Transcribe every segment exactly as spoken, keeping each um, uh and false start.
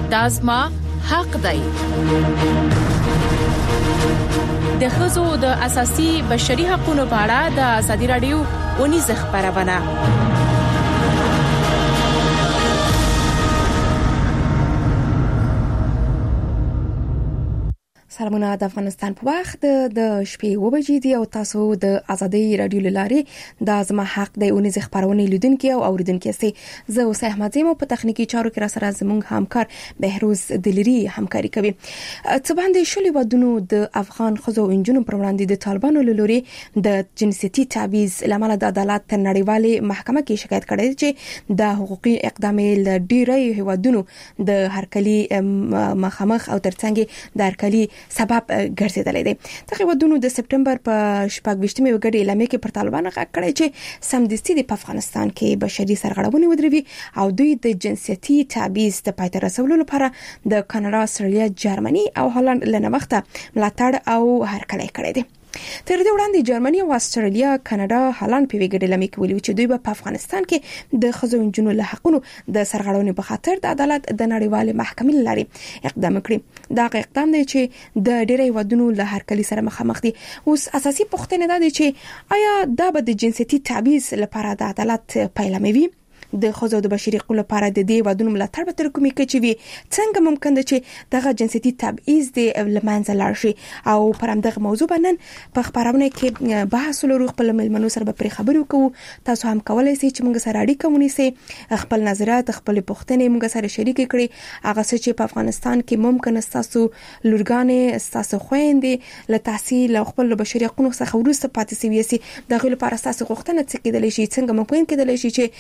دا زما حق دی. د ښځو د اساسي بشري حقوقو په اړه د ازادي رادیو ونیزه خبرونه. سلامونه د افغانستان په وخت د شپې و بجې دی او تاسو د ازادي رادیو لاري د ازما حق د اونیزه خبرونه لیدونکو او اوریدونکو سي زه اوس احمد زمو په تخنیکی چارو کې را سره زموږ همکار بهروز دلری همکاري کوي. څه باندې شولې ودونو د افغان خزو انجونو پر وړاندې د طالبانو لوري د جنسيتي تعویض لامل د عدالت تر نړیوالې محکمه کې شکایت کړې چې د حقوقي اقدام له ډیری هیوادونو د هرکلي مخامخ او ترڅنګ د هرکلي سبب ګرځیدلې دي. دغه ودونو د سپټمبر په شپږ ویشتمه وګړي اعلامیه کې پر طالبانو غږ کړی چې سمدستي د افغانستان کې بشري سرغړونې ودروي او دوی د جنسيتي تعویض د پایته رسولو لپاره د کاناډا، استرالیا، جرمني او هالند لنه وخته ملاتړ او هرکلی کړی دی. تر دې وړاندې جرمني او استرالیا، کاناډا، هالند په ویګړي لمې کې ویلي چې دوی په افغانستان کې د خزو انجونو له حقونو د سرغړونې په خاطر د عدالت د نړیوالې محکمې لاري اقدام کړی. دا اقدام دی چې د ډېرې ودونو له هرکلي سره مخامخ دي. اوس اساسي پوښتنه ده چې آیا دا به د جنسيتي تعویض لپاره د عدالت پیلاموي؟ د خزو د بشري حقوقو لپاره د دې ودونو ملاتړ به تر کومې کچې وي؟ څنګه ممکن ده چې دغه جنسيتي تبعیض د لمنځه لاړ شي؟ او پر همدغه موضوع باندې په خبرونه کې بحث لرو. خپل ملمنو سره به پر خبرو کوو. تاسو هم کولای شئ چې موږ سره اړیکه ونیسئ، خپل نظرات، خپل پوښتنې موږ سره شریک کړئ. هغه څه چې په افغانستان کې ممکن تاسو لورګانې، تاسو خويندې له تحصیل او خپل بشري حقوقو څخه ورسته پاتې سوي سي، دغه لپاره تاسو غوښتنه څه کېدلی شي؟ څنګه ممکن کېدلی شي چې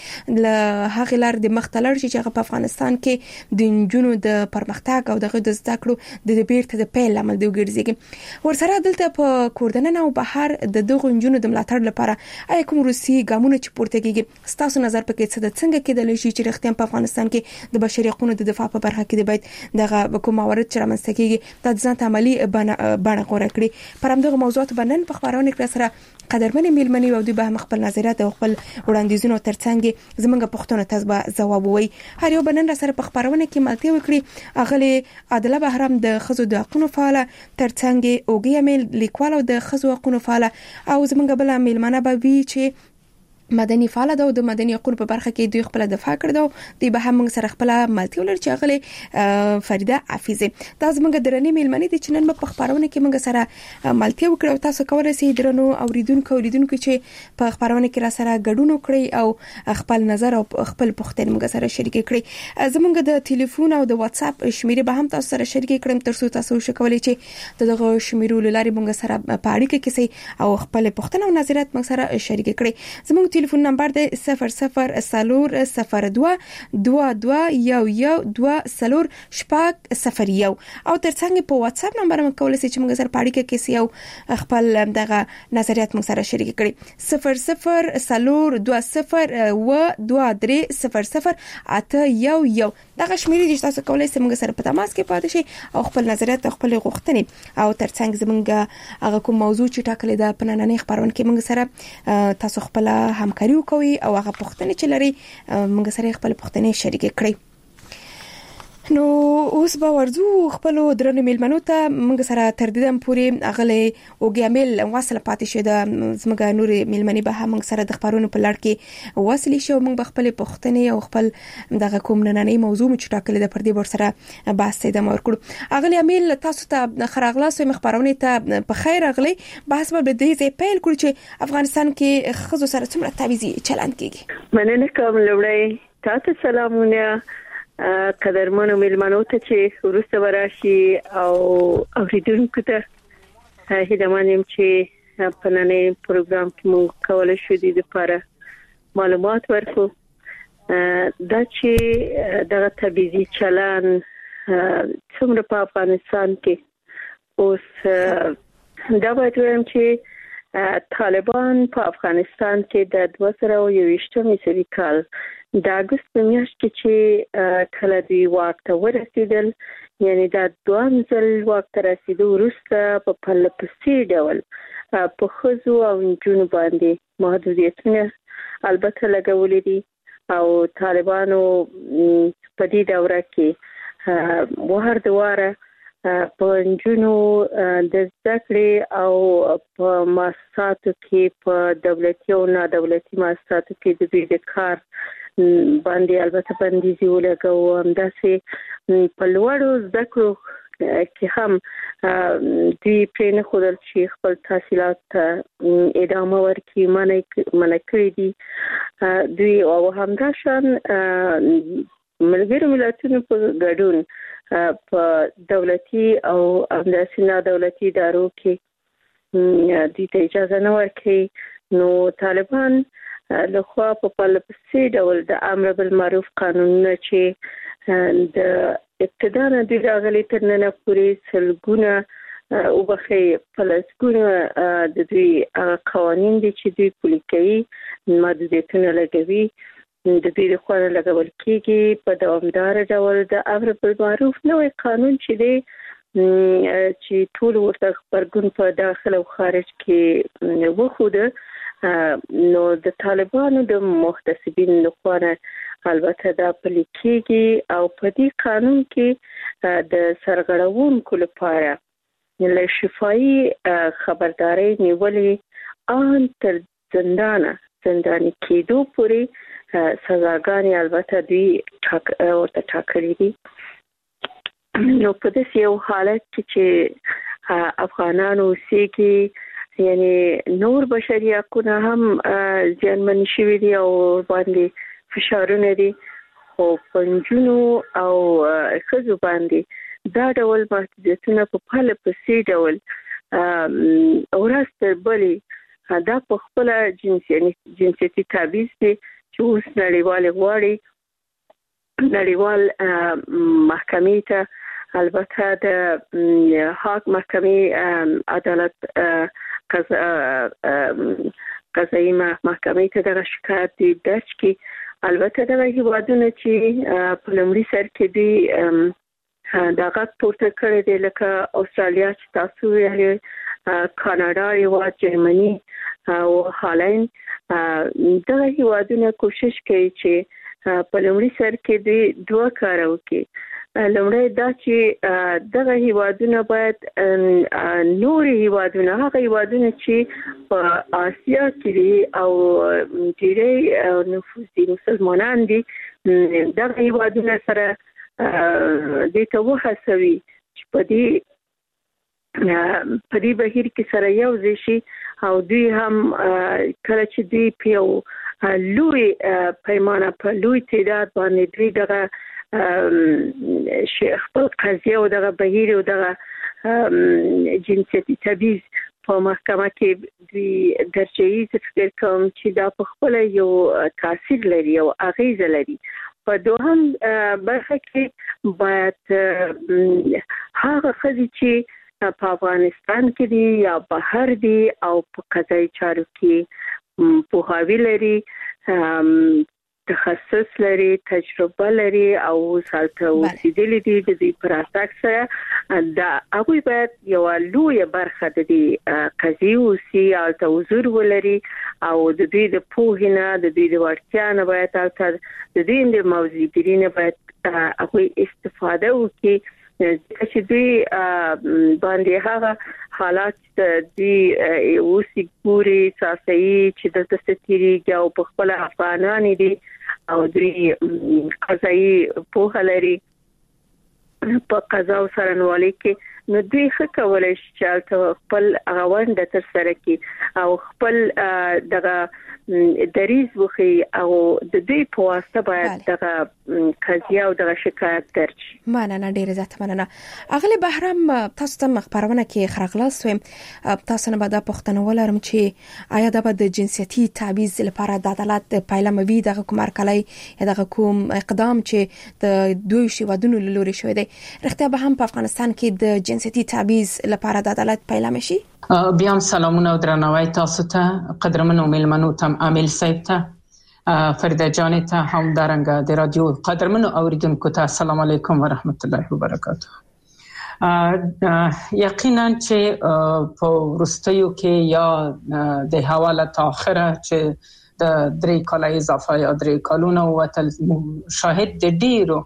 هغه لار د مختلر چې هغه په افغانستان کې د انجونو د پرمختګ او دغه د زده کړو د بیرته د پیل عمل دی وګرځي. ورسره دلته په کوردنن او بهر د دغه انجونو د ملاتړ لپاره آیا کوم روسي ګامونه چې پورته کیږي؟ تاسو نظر پکې څه د څنګه کېدلی شي چې رښتیا په افغانستان کې د بشري حقوقو د دفاع په برخه کې د باید دغه کوم موارد چې رامنځته کیږي د ځان عملی بڼه غوړه کړي؟ پر همدغه موضوعات باندې په خبرونه کې سره قدرمنې میلمنې او د به خپل نظریات او خپل وړاندیزونه ترڅنګ زمونږ پښتون ته جواب ووي. هر یو بنن را سره په خبرونه کې ملتي وکړي. اغلی عادله بهرام د خزو د حقوقو فعال، ترڅنګ اوګي امیل لیکوال او د خزو حقوقو فعال او زمونږ بل میلمنه به وی چې مدني فعال ده او د مدني حقوقو په برخه کې دوی خپل دفاع کړو. دوی به هم سره خپل ملتي ولر چې غلې فریده حفیظه دا زمونږ درنې میلمنې د چنن په خبرونه کې موږ سره ملتي وکړو. تاسو کولای شئ درنو اوریدونکو اوریدونکو چې په خبرونه کې را سره ګډون وکړي او خپل نظر او خپل پوښتنې موږ سره شریک کړئ. زمونږ د ټلیفون او د واتس اپ شمیره به هم تاسو سره شریک کړم ترڅو تاسو شکولای چې دغه شمیرو لاري موږ سره په اړیکه کې سي او خپل پوښتنه او نظریات موږ سره شریک کړئ. زموږ ټلیفون نمبر دی صفر صفر سلور صفر دو دو دو یو یو دو سلور شپږ صفر یو او ترڅنګ په واتس اپ نمبر موږ کولای شئ چې موږ سره پاړی کې یو خپل دغه نظریات موږ سره شریک کړئ. صفر صفر سلور دو صفر و دو درې صفر صفر اته یو یو دغه شمیرې د تاسو کولای شئ موږ سره په تماس کې پاتې شئ او خپل نظریات او خپل غوښتنې او ترڅنګ زموږ هغه کوم موضوع چې ټاکلې ده په نننۍ خبرونه کې موږ سره تاسو خپل همکاري کوي او هغه پوښتنې چې لري موږ سره خپل پوښتنې شریک کړئ. نو اوس به ورځو خپل درنو میلمنو ته موږ سره تر دې دم پورې اغله اوګیامل واصله پاتې شه د زمګا نور میلمنې به هم موږ سره د خبرونو په لړ کې واصلې شو. موږ خپل پوښتنې او خپل دغه کوم نننۍ موضوع مو چې ټاکلې ده پر دې ور سره بحث دې مور کړو. اغله امیل تاسو ته خراغلاس او مخبرونه ته په خیر اغله بحث به دې ځای پیل کړو چې افغانستان کې خزو سره څومره تعویضي چلند کیږي. مننه کوم لوړی تاسو سلامونه قدرمنو میلمنو ته چې ورسته وراشي او اوریدونکو ته هیلمانیم چې په نننۍ پروګرام کې موږ کولای شو د لپاره معلومات ورکو. دا چې دغه تبعیضي چلن څومره په افغانستان کې اوس دا باید وایم چې طالبان په افغانستان کې د دوه زره یوویشتم میلادي کال د اگست په میاشت کې چې کله دوی واک ته ورسېدل، یعنی دا دویم ځل واک ته رسیدو وروسته په پرله پسې ډول په ښځو او نجونو باندې محدودیتونه البته لګولې دي او طالبانو په دې دوره کې وهر دواره په جنو د ذکرې او په مؤسساتو کې په دولتي او نه دولتي مؤسساتو کې د دې کار باندې البته بندیزي ولګو همداسې په لوړو ذکرو کې هم دوی پرې نه خودل چې خپل تحصیلات ادامه ورکړي منع کړی دي دوی او همداشان ملګری ملتونو په ګډون په دولتي او همداسې نه دولتي ادارو کې د اجازه نه ورکړي نو طالبان له خوا په پلپسې ډول د امر بالمعروف قانونونه چې د ابتدا نه د راغلي تر نن پورې سلګونه او بخي فلسطین د دوی قوانين دي چې دوی پلي کوي محدودیتونه لګوي د دې لپاره لګول کېږي په دوامدار ډول د امر بالمعروف نوې قانون چې دی چې ټول ورته خبرګون په داخل او خارج کې وخوده نو د طالبانو د محتسبین لخوا البته دا پلي کېږي او په دې قانون کې د سرغړونکو لپاره له شفاهي خبرداري نیولې ان تر زندانه زنداني کېدو پورې سزاګانې البته دوی ورته ټاکلي دي نو په دې یو حالت چې افغانانو اوسېږي یعنی نور بشري حقوق هم ځانمن شوي دي او باندې فشارونه دي خو پنځونو او خزو باندې دا ډول محدودیتونه په پاله پسې ډول اورست بلې دا په خپل جنسيتي تبعیض دي چې اوس نړیوال غواړي نړیوال محکمې ته البته د حق محکمې عدالت قضایي محکمې ته د شکایت درج کی البته د هیوادونو چې په لومړي سر کې دی دا غږ پورته کړی دی لکه استرالیا چې تاسو یې کاناډا یو جرمني او هالند دغه هیوادونه کوشش کوي چې په لومړي سر کې د دوه کار وکړي لومړی دا چې دغه هیوادونه باید نور هیوادونه هغه هیوادونه چې په آسیا کې او ډېری نفوذي مسلمانان دي دغه هیوادونه سره د توه هڅوي چې په دې په دې بهیر کې سره یو ځای شي او دوی هم کله چې دوی په لوی پیمانه په لوی تعداد باندې دوی دغه شیخ خپل قضیه او دغه بهیر او دغه جنسيتي تبعیض په محکمه کې دوی درجه‌ای فکر کوم چې دا په خپل یو تاثیر لري او اغیزه لري په دوهم برخه کې باید هغه خزي چې په افغانستان کې دي یا بهر دي او په قضایي چارو کې پوهاوی لري تخصص لري تجربه لري او سالته اوسېدلې دي د دې پراتاک سره دا هغه باید یو لوی برخه د دې قضیې اوسي او توزر ولري او د دې د پوهنه د دې د ورتیا نه باید تر د دې د موضوعګرینه باید هغه استفاده وکړي چې دوی باندې هغه حالات دي اوسې ګوري ساسي چې د تستيري او په خپل افغانان دي او دوی قضایي په لري په قضا سره نوالي کې نو دوی ښه کولای شي چې خپل غونډه تر سره کې او خپل دغه دریز وخی او د دې په واسطه باید دغه قضیه او دغه شکایت درج مننه ډیره زیات مننه اغلی بهرام تاسو ته مخبرونه کې خرغلاس ویم تاسو نه بعد پښتنه ولرم چې آیا د جنسيتي تبعیض لپاره د عدالت پایلموي دغه کوم ارکلای دغه کوم اقدام چې د دوی شیوادونو لوري شوی دی رښتیا به هم په افغانستان کې د جنسيتي تبعیض لپاره د عدالت پایلم شي بیا هم سلامونه او درناوی تاسو ته قدرمنو میلمنو ته عامل صاحب ته فرده جان ته هم درنګ د رادیو قدرمنو اوریدونکو ته السلام علیکم و رحمت الله و برکاته یقینا چې په ورستیو کې یا د حواله تاخره چې د درې کال اضافه یا درې کالونو وتل شاهد د ډیرو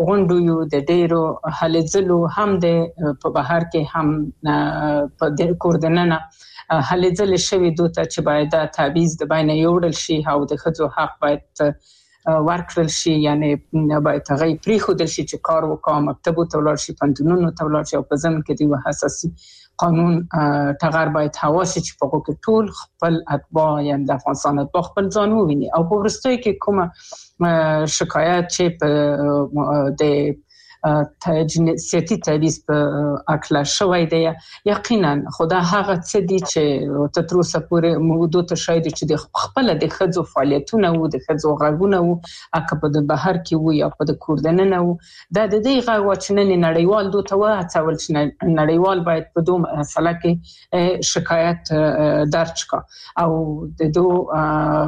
غونډو یو د ډیرو هلې ځلو هم د په بهر کې هم په د کوردننه هلې ځلې شوی دوته چې باید د تعویض د باندې یوړل شي او د خځو حق باید ورکړل شي، یعنی باید هغه پری خودل شي چې کار وکړي، مکتب ته ولاړ شي، پنځونو ته ولاړ شي او په ځم کې دی حساسي قانون تغیر باید حواس چې په کوم ټول خپل اتباع یعنی د افغانستان اتباع خپل ځان وویني او په ورستۍ کې کومه شکایت چې په د جنسیتي تعویض په اکلا شوی دی یقینا خدا هغه څه دي چې تر اوسه پورې موضوع ته شاید چې د خپل د خځو فعالیتونه او د خځو غږونه او اکه په بهر کې وي او په کوردننه او د دې غږ وچنن نړیوال دوته وهڅول چې نړیوال باید په دوه مسله کې شکایت درج کړي او د دوه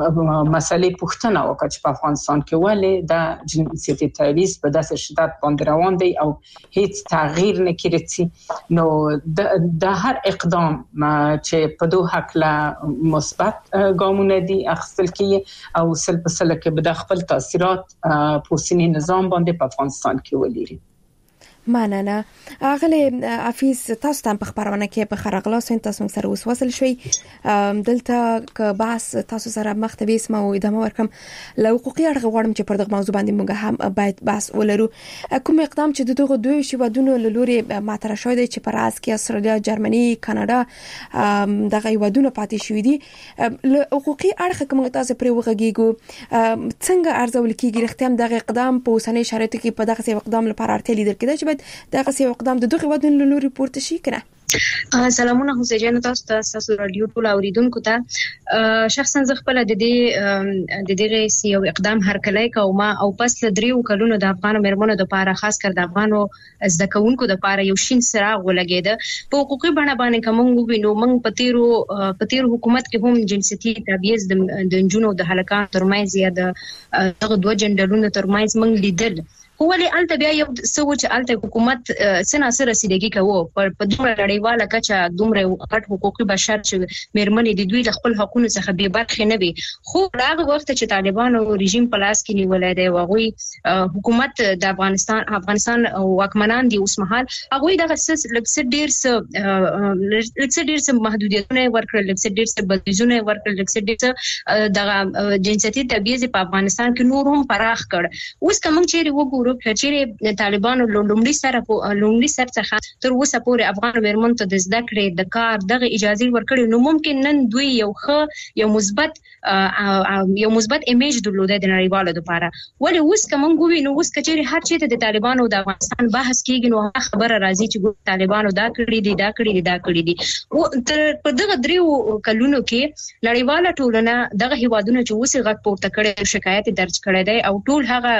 مسلې پوښتنه وکړي چې په افغانستان کې ولې د جنسیتي تعویض په داسې شدت باندې روان دی او هیڅ تغییر نه کیږي. نو د هر اقدام چې په دوه حق لا مثبت ګامونه دي اخیستل کیږي او سل په سل کې به د خپل تاثیرات په سینې نظام باندې په افغانستان کې ولري. مننه. اغلی حفیظ تاسو ته په خبرونه کې په خرغلاس تاسو سره وسوسل شوي دلته ک بحث تاسو سره مختبي اسمه او ادامه ورکم له حقوقي اړه غواړم چې پر دغه موضوع باندې موږ هم باید بحث ولرو. کوم اقدام چې دغه دوی شودونو لوري ماته شوی دی چې پر اس کې استرالیا، جرمني، کاناډا دغه ودونه پاتې شوې دي له حقوقي اړه کوم تاسو پر وغږیږو څنګه ارزول کیږي رښتیا دغه اقدام په اوسنۍ شرایطو کې په دغه اقدام لپاره اړتیا لیدل کېده چې دغه سی اقدام د دغه ودون له ریپورت شي کړه. سلامونه حسین تاسو ته تاسو رادیو ټول اوریدونکو ته شخصا زه خپل د دې د دغه سی یو اقدام هرکلی کوم او پس له دریو کلونو د افغان مرمنو د لپاره خاص کر د افغانو زدکونکو د لپاره یو شین سراغ ولګید په حقوقي بڼه باندې کوم وینو موږ پتیرو پتیر حکومت کې هم جنسيتي تبعیض د جنونو د هلکان ترمنځ یا د دغه دوه جندرونو ترمنځ موږ لیدل هو ولې الته بیا یو څه چې الته حکومت سنا سره رسیدګي کوي په دومره نړیواله کچه دومره غټ حقوقي بشر چې مرمنې د دوی خپل حقوقو څخه به برخه نه وي خو هغه وخت چې طالبان او رژیم په لاس کې نیولای دی او حکومت د افغانستان افغانستان واکمنان دي اوس مهال هغه دغه لکه ډیر څه لکه ډیر څه محدودیتونه ورکړل لکه ډیر څه بدلونونه ورکړل لکه ډیر څه دغه جنسيتي تبعیض په افغانستان کې نور هم پراخ کړ اوس کوم چې وګورو چې طالبانو لومړی سره لومړی سره څخه تر اوسه پورې افغان ورمن ته د زده کړې د کار دغه اجازه ورکړي نو ممکن نن دوی یو ښه یو مثبت یو مثبت ایمیج درلوده د نړیوالو لپاره ولې اوس کوم غوي نو اوس کچېری هر چیرته د طالبانو د افغانستان بحث کیږي نو خبره راځي چې طالبانو دا کړی دي دا کړی دي دا کړی دي او تر په دغه دریو کلونو کې نړیواله ټولنه دغه هیوادونو چې اوس غږ پورته کړي شکایت درج کړي دي او ټول هغه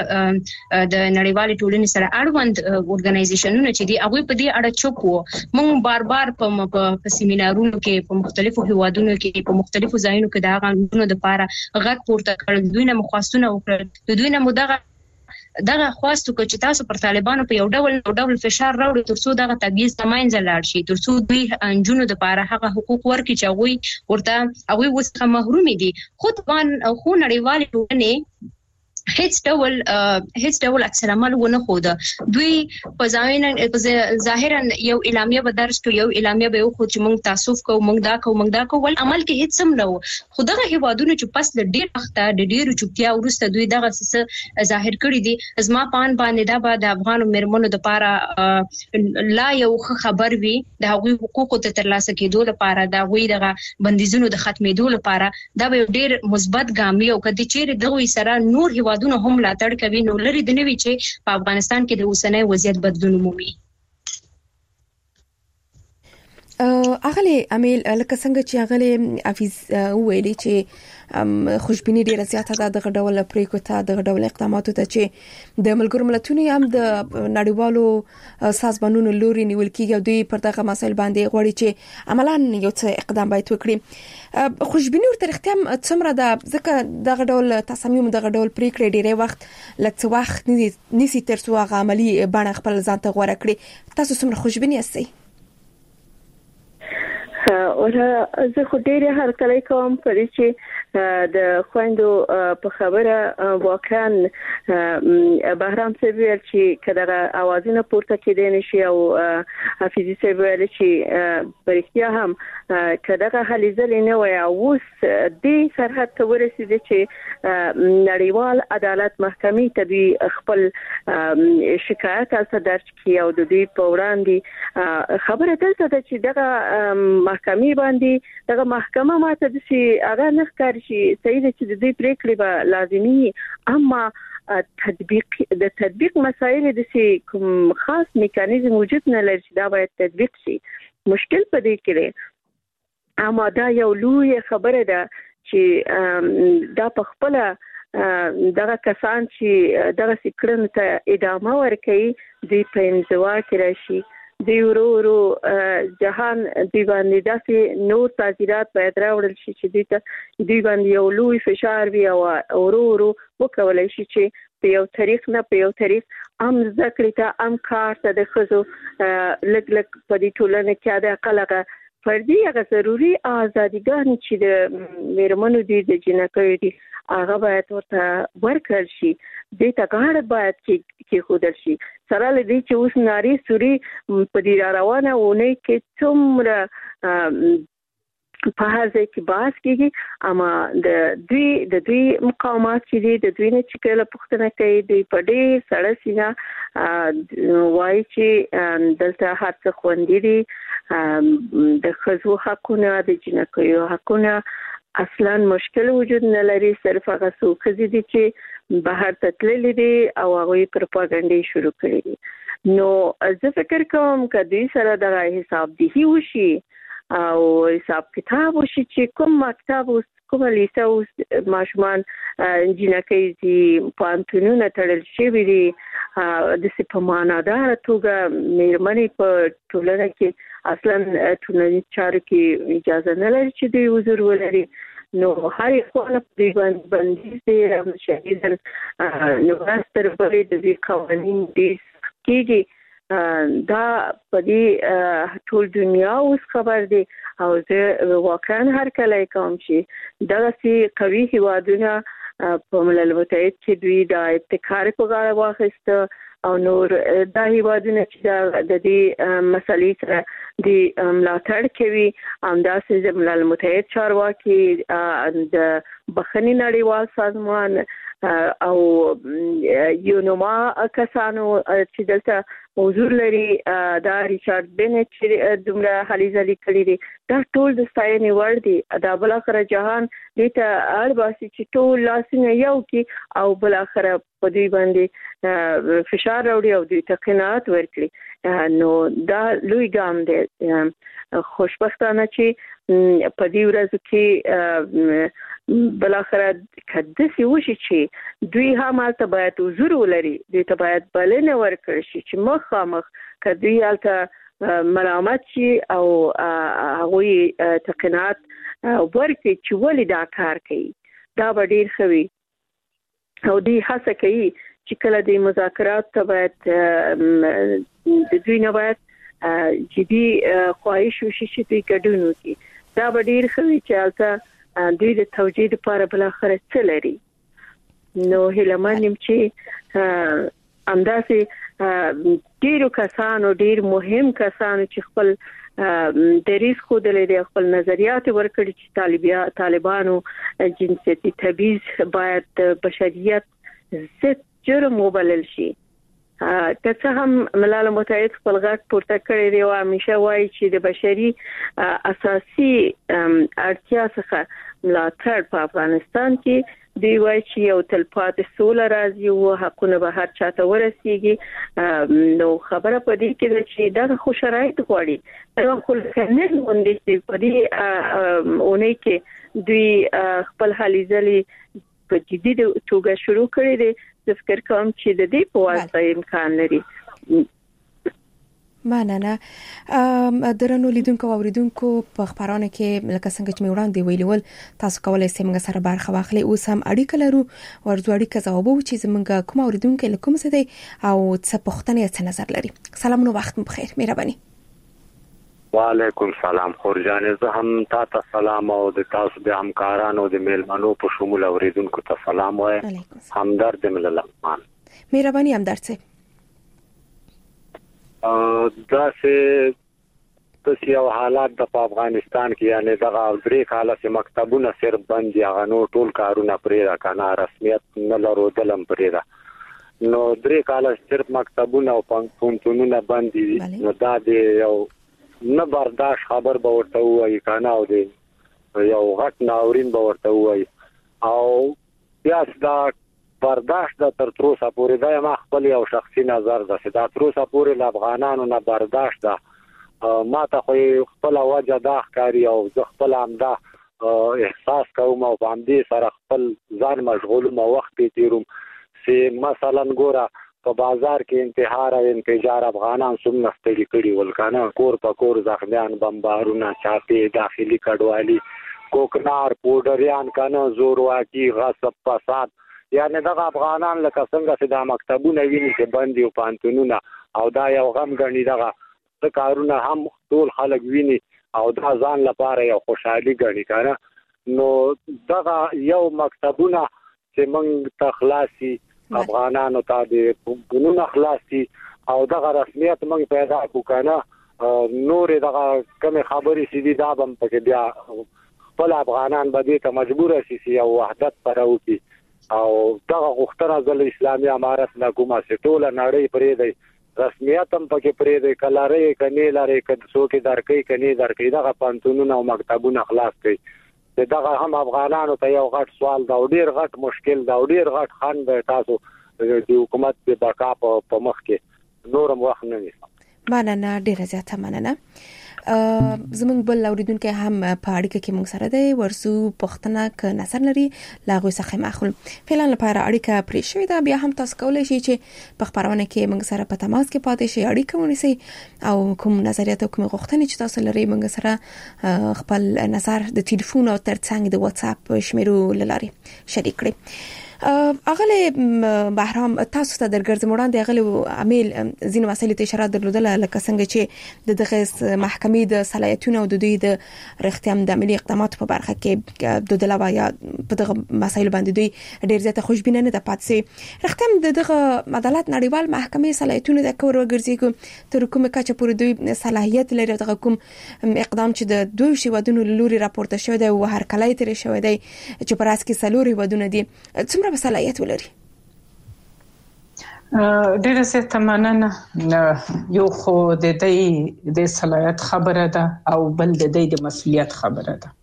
د نړیوالې ټولنې سره اړوند اورګنایزیشنونه چې دي هغه په دې اړه چوک وو موږ بار بار په سیمینارونو کې په مختلفو هیوادونو کې په مختلفو ځایونو کې دا غوښتنه د لپاره غږ پورته کړل دوی نه مخواستونه وکړل دوی نه مدغه دغه خواستو چې تاسو پر طالبانو په یو ډول یو ډول فشار راوړي ترڅو دغه تبعیض تماینځ لاړ شي ترڅو دوی انجونو د لپاره هغه حقوق ورکړي چې هغه ورته هغه وسخه محروم دي خو طبعا خو نړیوالې ټولنې هیڅ ډول هیڅ ډول اکثر عمل ونه خوده دوی په ځاین ظاهرا یو اعلامیه به درج کو یو اعلامیه به خو چې موږ تاسف کو موږ دا کو موږ دا کو ول عمل کې هیڅ سم نه خو دغه هیوادونو چې پس د ډیر وخت د ډیرو چوپتیا ورسته دوی دغه څه ظاهر کړی دي ازما پان باندې دا به د افغان مرمنو د لپاره لا یو خبر وي د هغوی حقوقو ته ترلاسه کېدو لپاره د هغوی دغه بندیزونو د ختمېدو لپاره دا به ډیر مثبت ګام وي او کدي چې دغه سره نور هیواد دونه هم لا تړ کوي نو لري د نوي چې په افغانستان کې د اوسنۍ وضعیت بدلون مومي اغلی امیل لکه څنګه چې اغلی حفیظ ویلي چې خوشبینی ډیره زیاته ده دغه ډول پریکو ته دغه ډول اقداماتو ته چې د ملګرو ملتونو هم د نړیوالو سازمانونو لوري نیول کیږي او دوی پر دغه مسایل باندې غواړي چې عملاً یو څه اقدام باید وکړي خوشبینی ورته اختیام څومره ده ځکه دغه ډول تصامیم دغه ډول پریکړې ډیره وخت لکه وخت نسی تر څو هغه عملی بڼه خپل ځان ته غوړه کړي تاسو څومره خوشبینی یاستئ او زه خو ډېر هر کله کوم پرې چې د خويندو په خبره واقعا بهرام سویل چې کله اوازونه پورته کېدې نشي او حفیظي سویل چې پرختیا هم کله هلیزل نه وي او اوس د سرحد ته ورسېد چې نړیوال عدالت محکمې ته دوی خپل شکایت اساس درج کړي او د دوی په وړاندې خبره دلته ده چې دغه محکمې باندې دغه محکمه ماته د سي هغه نه ښکاري چې صحیح ده چې د دې پریکړې به لازمي اما تطبیق د تطبیق مسایل د سي کوم خاص میکانیزم وجود نه لري چې دا باید تطبیق شي مشکل پدې کې دی اما دا یو لوی خبره ده چې دا په خپل دغه کسان چې دغه سکرن ته ادامه ورکړي د پنځوا کې راشي د ورو ورو جهان دی باندې داسې نور تعزیرات باید راوړل شي چې دوی ته دوی باندې یو لوی فشار وي او ورو ورو وکولای شي چې په یو طریق نه په یو طریق ام ذکر ته ام کار ته د خزو لګ لګ په دې ټولنه کې د عقلغه فردي هغه ضروري ازاديګان چې د میرمنو دي د جنکو دي هغه باید ورته ورکړل شي د تګاړه باید کې خودل شي سره لدی چې اوس ناری سوري په دې روانه ونه کې څومره په هغه کې باس کېږي اما د دوی د دوی مقاومت چې دي د دوی نه چې کله پښتنه کوي دوی په دې سړی سینا وایي چې دلته هڅه خوندې دي د خزو حقونه د جنکو حقونه اصلا مشکل وجود نه لري صرف هغه څوک دي چې بهر تتللي دي او هغه پروپاګاندا شروع کړي دي نو زه فکر کوم کدي سره د حساب دي وشي او حساب کتاب وشي چې کوم مکتب اوس کوم لیسه اوس ماشومان جنکې دي پانتونونه تړل شوی دي د سپمانادار توګه میرمنې په ټولنه کې اصلا ټولنیز چارو کې اجازه نه لري چې دوی حضور ولري نو هر خپل په دې باندې چې شهیدن نو راستر په دې قوانين دي کېږي دا په دې ټول دنیا اوس خبر دي او زه واقعا هر کله کوم چې دغه سي قوي هوادونه په ملل متحد کې دوی د ابتکار په غاړه واخیسته او نور د هوادونه چې د دې مسلې سره د ملاتړ کوي همداسې د ملل متحد چارواکي د بخښنې نړیوال سازمان او یونوما کسانو چې دلته حضور لري دا ریچارډ بنټ چې دومره هلي ځلي کړی دي دا ټول د ستاینې وړ دي دا بل اخر جهان دې ته اړباسي چې ټول لاسونه یو کې او بل اخر په دې باندې فشار راوړي او دې ته قناعت ورکړي نو دا لوی ګام دی خوشبختانه چې په دې ورځ کې بل اخر کده سی وشي چې دوی هم حالت باید حضور ولري دوی ته باید بلنه ورکړي شي چې مخامخ کدی حالت ملامت شي او هغه تقنات ورکړي چې ولې دا کار کوي دا به ډیر خوي او دوی هڅه کوي چې کله د مذاکرات ته باید د دوی نه باید جدي خواهش وشي چې دوی ګډون وکړي دا به ډیر خوي چې حالت دوی د توجیه لپاره بل اخر څه لري نو هلمانیم چې همداسې ډیرو کسانو ډیر مهم کسانو چې خپل دریس خو د لري خپل نظریات ورکړي چې طالبیا طالبانو جنسيتي تبعیض باید د بشریت ضد جرم وبلل شي که څه هم ملل متحد خپل غږ پورته کړی دی او همیشه وایي چې د بشري اساسي اړتیا څخه ملاتړ په افغانستان کې دی وایي چې یو تلپاتې سوله راځي او حقونه به هر چاته ورسیږي نو خبره په دې کې ده چې دا خو شرایط غواړي دا خو نه غونډې چې په دې اونۍ کې دوی خپل هلي ځلي په جدي توګه شروع کړی دی د فکر کوم چې د دې په واسطه امکان لري مننه درنو لیدونکو او اوریدونکو په خبرونه کې لکه څنګه چې وړاندې ویلول تاسو کولای شئ موږ سره برخه واخلئ اوس هم اړیکه لرو ورته اړیکه ځواب و چې موږ کوم اوریدونکو له کوم څه دی او څه پوښتنه څه نظر لري سلام نو وخت مو بخیر مهرباني وعلیکم سلام خورجان، زه هم تاسو سلام او د تاسو د همکارانو د میلمنو په شمول اوریدونکو ته سلام وایم. همدرد مللمان. مهرباني همدرد صاحب. دا سه د یو حالات د افغانستان کې یعنی دغه درې کاله چې مکتبونه صرف بند یا غنو ټول کارونه پرې را کنه رسمیت نه لرو دلم پرې را نو درې کاله صرف مکتبونه او پونتونونه بند دي. نو دا د یو نه برداشت خبر به ورته وایي کنه او دی یو غټ ناورین به ورته وایي او بیا دا برداشت د تر تروسه پورې دا ما خپل یو شخصي نظر ده چې دا تروسه پورې د افغانانو نه برداشت ده. ما ته خو خپل وجه دا ښکاري او زه خپل همدا احساس کوم او په همدې سره خپل ځان مشغولم او وخت یې تیروم چې مثلا ګوره په بازار کې انتحار او انفجار افغانان څومره ستړي کړي ول کنه کور په کور زخمیان بمبارونه چاپې داخلي کډوالي کوکنار پودریان کنه زورواکي غصب فساد یعنی دغه افغانان لکه څنګه چې د مکتبونه ویني چې بندي او پانتونونه او دا یو غم غني دغه کارونه هم ټول خلک ویني او دا ځان لپاره یو خوشحالي غني کنه. نو دغه یو مکتبونه چې موږ تخلاصي افغانانو ته د قانون خلاصي او دغه رسمیت موږ پیدا کو کنه نور دغه کوم خبرې سې دي دا هم پکې بیا خپل افغانان به دې ته مجبور شي او وحدت سره وکړي او دغه غوښتنه د اسلامي امارت نه کومه ټوله نړۍ پرې دی رسمیت هم پکې پرې دی کلاره کني لاره کډ سو کې درکې کني درکې دغه پانتونونه او مکتبونه خلاص کړي دغه هم افغانانو ته یو غټ سوال دا ډیر غټ مشکل دا ډیر غټ خند تاسو د حکومت د بقا په مخ کې نورم وخت نه نیسم. مننه ډیره زیاته مننه. زمونږ بل اوریدونکو هم په اړیکه کې موږ سره دی ورسو پښتنه ک نظر لري لاغوي څخه ماخل فعلا لپاره اړیکه پرې شوې ده بیا هم تاسو کولای شئ چې په خبرونه کې موږ سره په تماس کې پاتې شئ اړیکه ونیسئ او کوم نظریات او کوم غوښتنې چې تاسو لري موږ سره خپل نظر د ټلیفون او ترڅنګ د واتس اپ شمیرو لاري شریک کړئ. اغله بهرام تاسو ته درګرځم وړاندې اغله عامل زین مسایل ته اشاره درلودله لکه څنګه چې د دغه محکمې د صلاحیتونو او د دوی د رښتیام د عملی اقداماتو په برخه کې د دلوا یا په دغه مسایل باندې دوی ډیر زیاته خوشبینه نه ده پاتې رښتیام د دغه عدالت نړیوال محکمې صلاحیتونو د کور وګرځي تر کومه کچه پورې دوی صلاحیت لري دغه کوم اقدام چې د دوی شیوادونو لوري راپورته شوی دی او هر کله تر شوی دی چې پر اساس کې سلوري ودونه دي څومره صلاحیت ولري؟ ډیره زیاته مننه. یو خو د دې د صلاحیت خبره ده او بل د دې د مسؤلیت خبره ده.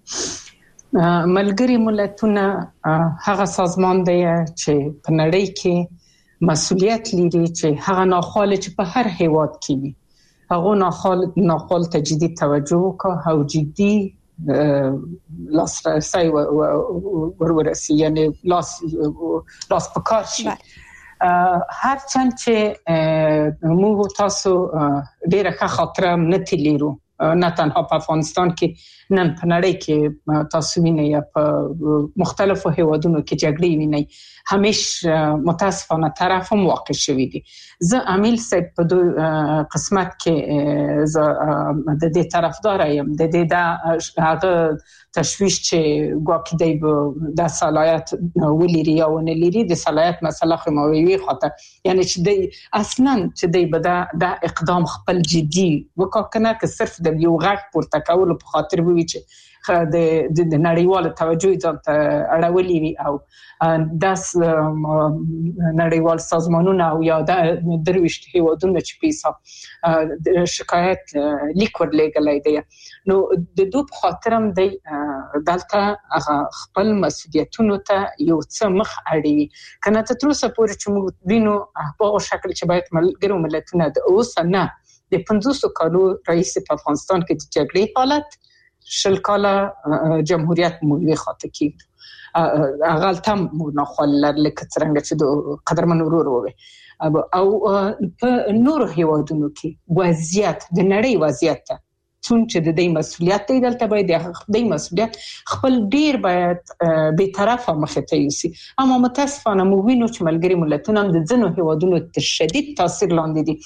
ملګری ملتونه هغه سازمان دی چې په نړۍ کې مسؤلیت لري چې هغه ناخوال چې په هر هیواد کې وي هغه ناخوال ناخوال ته جدي توجه وکړي او جدي لاس راسي ورورسي یعنی لاس لاس پکار شي هر چند چې موږ تاسو ډیره ښه خاطره نه تلیرو نه تنها په افغانستان کې نن په نړۍ کې تاسو وینئ یا په مختلفو هیوادونو کې جګړې وینئ همیشه متاسفانه طرف هم واقع شوی دي. زه امیل صاحب په دوی قسمت کې زه د دې طرفدار یم د دې دا هغه تشویش چې ګواکې دی د صلاحیت ولري یا ونه لري د صلاحیت مسله خو مووي خاطر یعنی چې دی اصلا چې دی به دا اقدام خپل جدي وکړنه که صرف د یو غږ پورته کول په خاطر وي چې د د نړیوال توجه ته اړولې وي او داس نړیوال سازمانونه او یا د درويشت هیوادونو چې پیسه شکایت لیک ورلګلای دی نو د دوه په خاطر هم دی دلته هغه خپل مسؤلیتونو ته یو څه مخ اړوي کنه ته تر اوسه پورې چې موږ وینو په شکل چې باید ملګرو ملتونه د اوس نه د پنځوس کالو رئیس په افغانستان کې د جګړې حالت شل کاله جمهوریت مولوی خاطر کېږي اغال تم نه خلل لکه څنګه چې د قدرمن ورور وي او په نور هیوادونو کې وضعیت د نړۍ وضعیت ته څنګه د دې مسؤلیت دی دلته باید د مسؤلیت خپل ډیر باید به طرفه مخه ته یوسي اما متاسفانه موږ وینو چې ملګری ملتونه د ځینو هیوادونو تر شدید تاثیر لاندې دي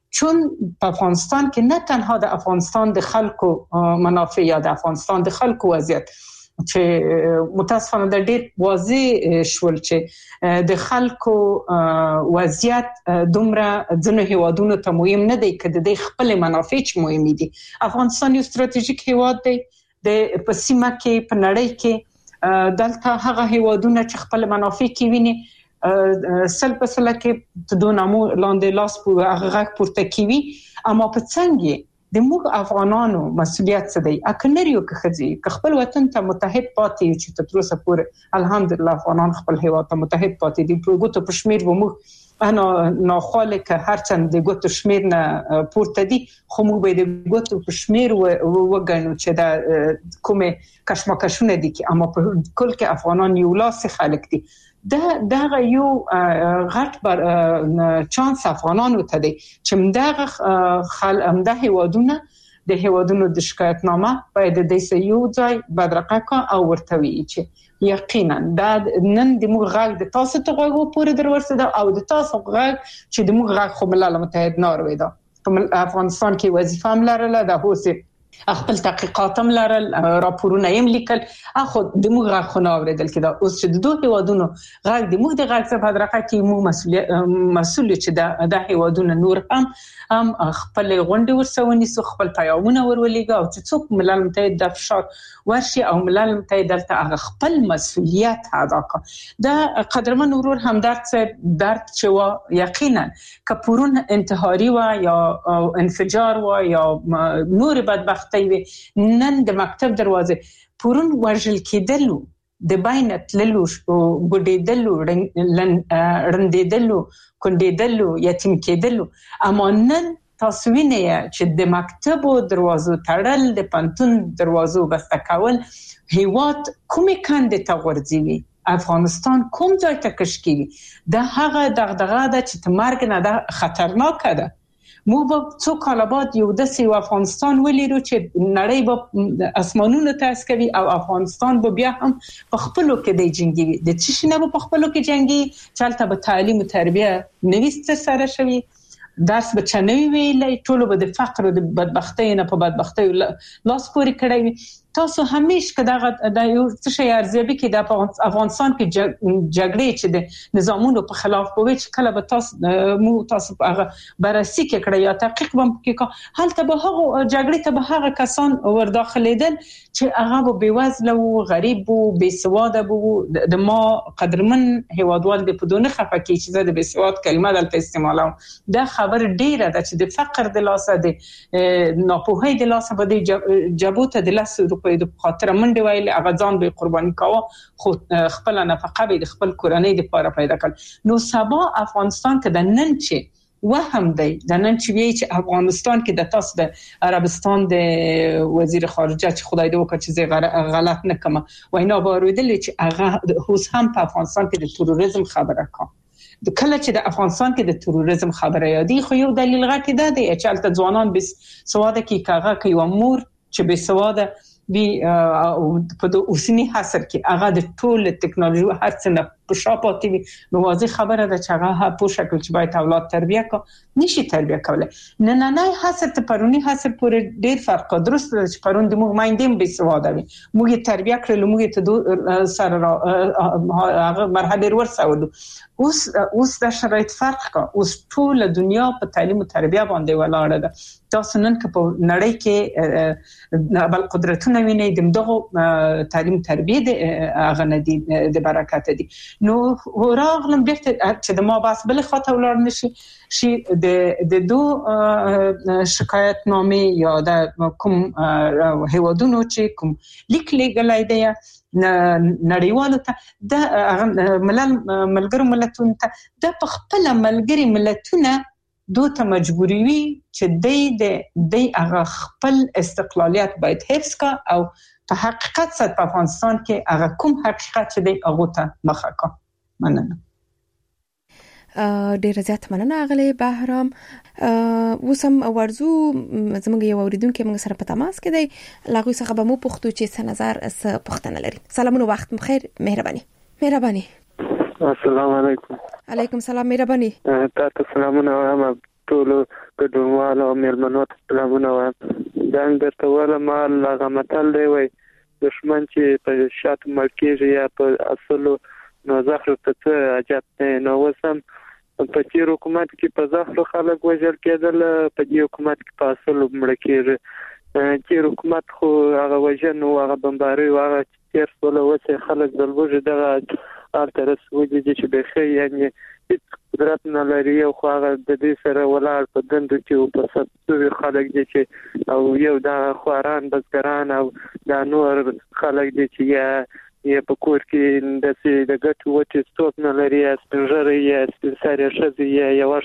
چون په افغانستان کې نه تنها د افغانستان د خلکو منافع یا د افغانستان د خلکو وضعیت چې متاسفانه د ډېر واضح شول چې د خلکو وضعیت دومره ځنه هیوادونو ته مهم نه دی که د خپل منافع چې مهم دي. افغانستان یو ستراتیژیک هیواد دی د پسیمه کې په نړۍ کې دلته هغه هیوادونه چې خپل منافع کې ویني سل په سل کې د نامو لاندې لاس په هغه پورته کوي. اما په څنګه د موږ افغانانو مسؤلیت څه دی؟ اکنریو که خځي که خپل وطن ته متحد پاتې چې تر اوسه پورې الحمدلله افغانان خپل هیواد ته متحد پاتې دي. په ګوتو په شمیر و موږ انا ناخاله که هرڅند د ګوتو شمیر نه پورته دي خو موږ به د ګوتو په شمیر وګڼو چې دا کومه کشمکشونه دي کې اما په کل کې افغانان یو لاس خلک دي. دا دا یو غټ بر چانس افغانانو ته دی چې مدغه خل امده هیوادونه د هیوادونو د شکایتنامه باید د دې یو ځای بدرقه کا او ورتوي چې یقینا دا نن د موږ غږ د تاسو ته غوږ پورې درورسته او د تاسو غږ چې د موږ غږ خو ملل متحد ناروي دا په افغانستان کې وظیفه هم لرله د هوسه خپل تحقیقات هم لرل راپورونه هم لیکل اخو د موږ غږ خو نه اوریدل کېده. اوس چې د دوه هیوادونو غږ د موږ د غږ څخه بدرقه کې موږ مسؤلیت مسؤل چې د هیوادونو نور هم هم خپل غونډې ورسونی سو خپل پیغامونه ورولېګا او چې څوک ملل متحد د فشار ورشي او ملل متحد دلته هغه خپل مسؤلیت ادا کړي. دا قدرمن ورور همدرد صاحب درد چې وا یقینا کپورون انتحاری و یا انفجار و یا نور بدبختی و نن د مکتب دروازه پورون ورجل کېدلو د باینت للو ګډېدلو رندېدلو کندېدلو یتیم کېدلو اما نن تاسو وینئ چې د مکتبو دروازو تړل د پانتون دروازو بسته کول هیواد کومې کاندې ته ورځي افغانستان کوم ځای ته کش کیږي دا هغه دغدغه ده چې تمرګ نه ده خطرناک ده. مو به څو کال بعد یو د سی افغانستان ولیرو چې نړۍ به اسمانونو ته اسکوي او افغانستان به بیا هم په خپلو کې د جنگي د چی نه په خپلو کې جنگي چلته به تعلیم او تربیه نوښت سره شوي درس به چنوي ویلې ټولو به د فقر او د بدبختی نه په بدبختی لاس پورې کړی. تاسو همیشه کدا د یو څه شی ارزیابي کې د افغانستان کې جګړې چې د نظامونو په خلاف په وچ کله به تاسو مو تاسو هغه بررسي کړی یا تحقیق هم کې حالته به هغه جګړې ته به هغه کسان ور داخليدل چې هغه به بیوزله او غریب او بې سواده وو. د ما قدرمن هیوادوال د پدونه خفه کې چې د بې سواد کلمه دلته استعمالوم دا خبر ډیره ده چې د فقر د لاسه د ناپوهۍ د لاسه به د جبوت د لاسه په د خاطر منډه ویل اغازان به قرباني کاوه خو خپل نفقه به د خپل کورنۍ د لپاره پیدا کړ. نو سبا افغانستان کې د نن چې وهم دی د نن چې وی چې افغانستان کې د تاسو د عربستان د وزیر خارجه چې خدای دې وکړي چې زه غلط نه کوم وینا بارویدل چې هغه هوس هم په افغانستان کې د تروریزم خبره کوي. د کله چې د افغانستان کې د تروریزم خبره یادي خو یو دلیل غټ دی چې الته ځوانان بس سواده کې کاغه کوي او مور چې به سواده وی په د اوسنی حاصل کې هغه د ټول ټکنالوژي هر څه نه په شاپاتي نو واضح خبره ده چې هغه په شکل چې باید اولاد تربیه کو نشي تربیه کولای. نه نه نه حاصل ته پرونی حاصل پورې ډیر فرق درست چې پرون د موږ مایندیم به سواده وي موږ تربیه کړل موږ ته سره هغه مرحله ورسولو. اوس اوس د شرایط فرق کا اوس ټول دنیا په تعلیم او تربیه باندې ولاړه ده. تاسو نن که په نړۍ کې بل قدرتونه ویني دغه تعلیم تربیه د هغه نه دي د برکت دي. نو وراغلم بیرته چې د ما بس بل خاطر ولر نشي شي د د دو شکایت نامې یا د کوم هیوادونو چې کوم لیک لګلای دی نړیوالو ته د ملل ملګرو ملتونو ته د خپل ملګری ملتونه دوته مجبوری وي چې د د هغه خپل استقلالیت باید حفظ کا او په حقیقت سره په افغانستان کې هغه کوم حقیقت چې دی هغه ته مخه کا. مننه. ډیر زیات مننه غلي بهرام. وسم ورزو زموږ یو اوریدونکو موږ سره په تماس کې دی لاغوي څخه به مو پښتو چې څه نظر اس پښتنه لري. سلامونه وخت بخیر مهرباني. مهرباني. السلام علیکم. علیکم سلام مهرباني. تاسو سلامونه وایم ټول ګډونوالو او مېلمنو ته سلامونه وایم. دا درته وایم هغه متل دی وایي دشمن چې په شاته مړ کېږي یا په اصلو نو زهر ته څه حاجت دی. نو اوس هم په تېر حکومت کې په زهرو خلک وژل کېدل، په دې حکومت کې په اصلو مړ کېږي. تېر حکومت خو هغه وژنو هغه بمباري هغه تېر سوله اوس خلک د لوږې دغه هلته رسولي دي چې بیخي یعنې هېڅ قدرت نه لري او خو هغه د دې سره ولاړ په دندو کې په سد شوي خلک دي چې او یو دغه خواران بزګران او دا نور خلک دي چې یا یا په کور کې داسې د ګټو وټې څوک نه لري، یا سپین ږیري یا سپین سرې ښځې یا یوه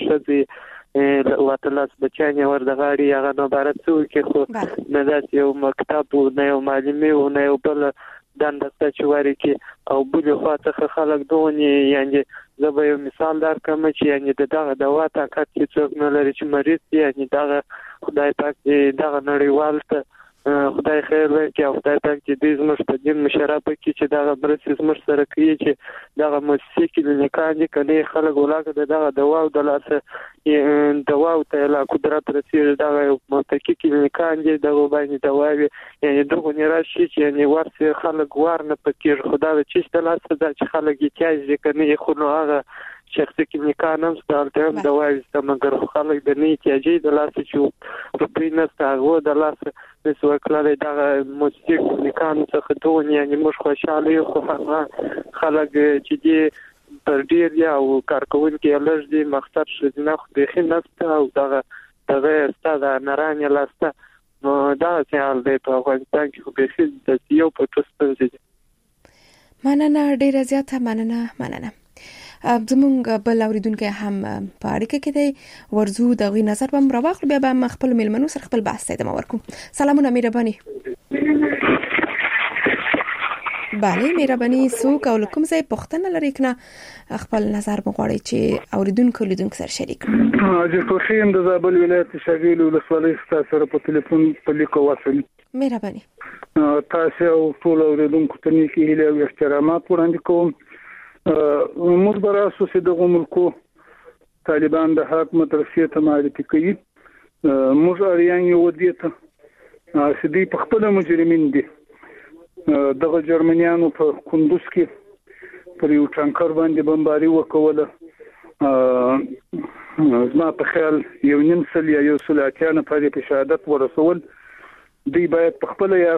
ښځې واته لاس بچیان یې ور د غاړې هغه نوبارت څه وکړي، خو نه داسې یو مکتب و نه یو معلمي و نه یو بله دنده شته چې ورکړي. او بلې خوا څخه خلک دغونې یعنې زه به یو مثال درکړم چې یعنې د دغه دوا طاقت چې څوک نه لري چې مریض دي، یعنې دغه خدای پاک دې دغه نړیوال ته خدای خیر ورکړي او خدای پاک چې دوی زموږ په دین مشرفه کړي چې دغه مرستې زموږ سره کوي چې دغه مؤسسې کلینیکان دي که نه خلک ولاکه د دغه دواو د لاسه دواو ته لا قدرت رسېږي، دغه یو منطقي کلینیکان دي دغه باندې دواوې یعنې دغونې راشي چې یعنې ورسې خلک وار نه پکېږي. خو دا د چیش د لاسه ده چې خلک احتیاج دي که نه خو نو هغه شخصي کلینیکان هم شته هلته هم دواوې شته، مګر خو خلک د نه احتیاجي د لاسه چې روپۍ نشته هغو د لاسه نشي ورکړلی. دغه مؤسسې کلینیکانو څخه دغونې یعنې موږ خوشحاله یو، خو هغه خلک چې دي پر ډېر دي او کارکوونکي یې لږ دي، مقصد ښځینه خو بیخي نشته او دغه دغه یې شته د نرانې لا شته. نو دغسې حال دی په افغانستان کې، خو بیخي د یو په څو ستونزې دي. مننه، ډېره زیاته مننه. مننه زمونږ بل اوریدونکو هم په اړیکه کې دی، ورزو د غوی نظر به مراواخل بیا به خپل مېلمنو سره خپل بحث ته ادامه ورکوم. سلامونه مهرباني. بله مهرباني، څوک او کوم ځای پوښتنه لري کنه خپل نظر مغواړي چې اوریدونکو لیدونکو سره شریک کړي؟ حاجی خوشیم د زابل ولایت شاګیل ولسوالۍ سره په ټلیفون په لیکو وصل. مهرباني. تاسو او ټول اوریدونکو ته نیکی هیله او احترامات وړاندې کوم. موږ به راسو چې دغه ملکو طالبان د حق مدرسې ته معرفي کوي. موږ اړیان یو دې ته چې دوی په خپله مجرمین دي. دغه جرمنیانو په کندوز کې پر یو ټانکر باندې بمباري وکوله. زما په خیال یو نیم سل یا یو سل اتیا نفر په شهادت ورسول. دوی باید په خپله یا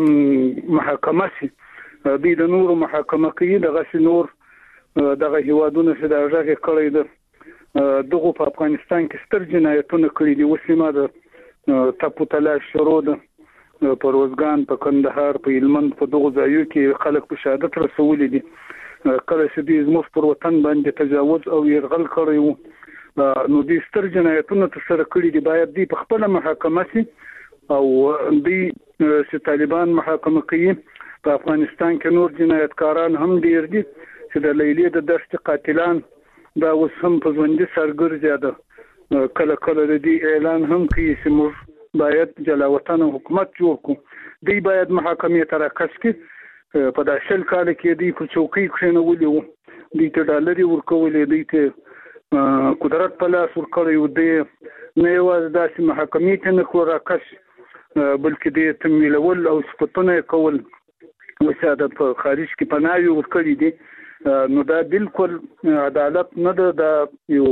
محاکمه شي، دوی د نورو محاکمه کوي. دغسې نور دغه هیوادونه چې د غږ کړی ده دغه په افغانستان کې ستر جنایتونه کړي دي. اوس ما د تپو تلاش شروع ده په روزګان، په کندهار، په هلمند، په دغه ځایو کې خلک په شهادت رسولي دي. کله چې دوی زموږ پر وطن باندې تجاوز او یرغل کړی وو نو دوی ستر جنایتونه ترسره کړي دي. باید دوی په خپله محاکمه شي او دوی چې طالبان محاکمه کوي. په افغانستان کې نور جنایتکاران هم ډیر دي چې د لیلې د دشت قاتلان دا اوس هم په ژوندي سرګرځي ده. کله کله د دې اعلان هم کوي چې موږ باید جلا وطن حکومت جوړ کړو. دوی باید محاکمې ته راکش کړي. په دا شل کال کې دوی په چوکۍ کښېنولي وو، دوی ته ډالرې ورکولې، دوی ته قدرت په لاس ورکړی و. دوی نه یوازې داسې محاکمې ته نه کړو راکش، بلکې دوی تمویلول او صفتونه یې کول. وساده په خارج کې پناهي ورکړي دي. نو دا بالکل عدالت نه ده، دا یو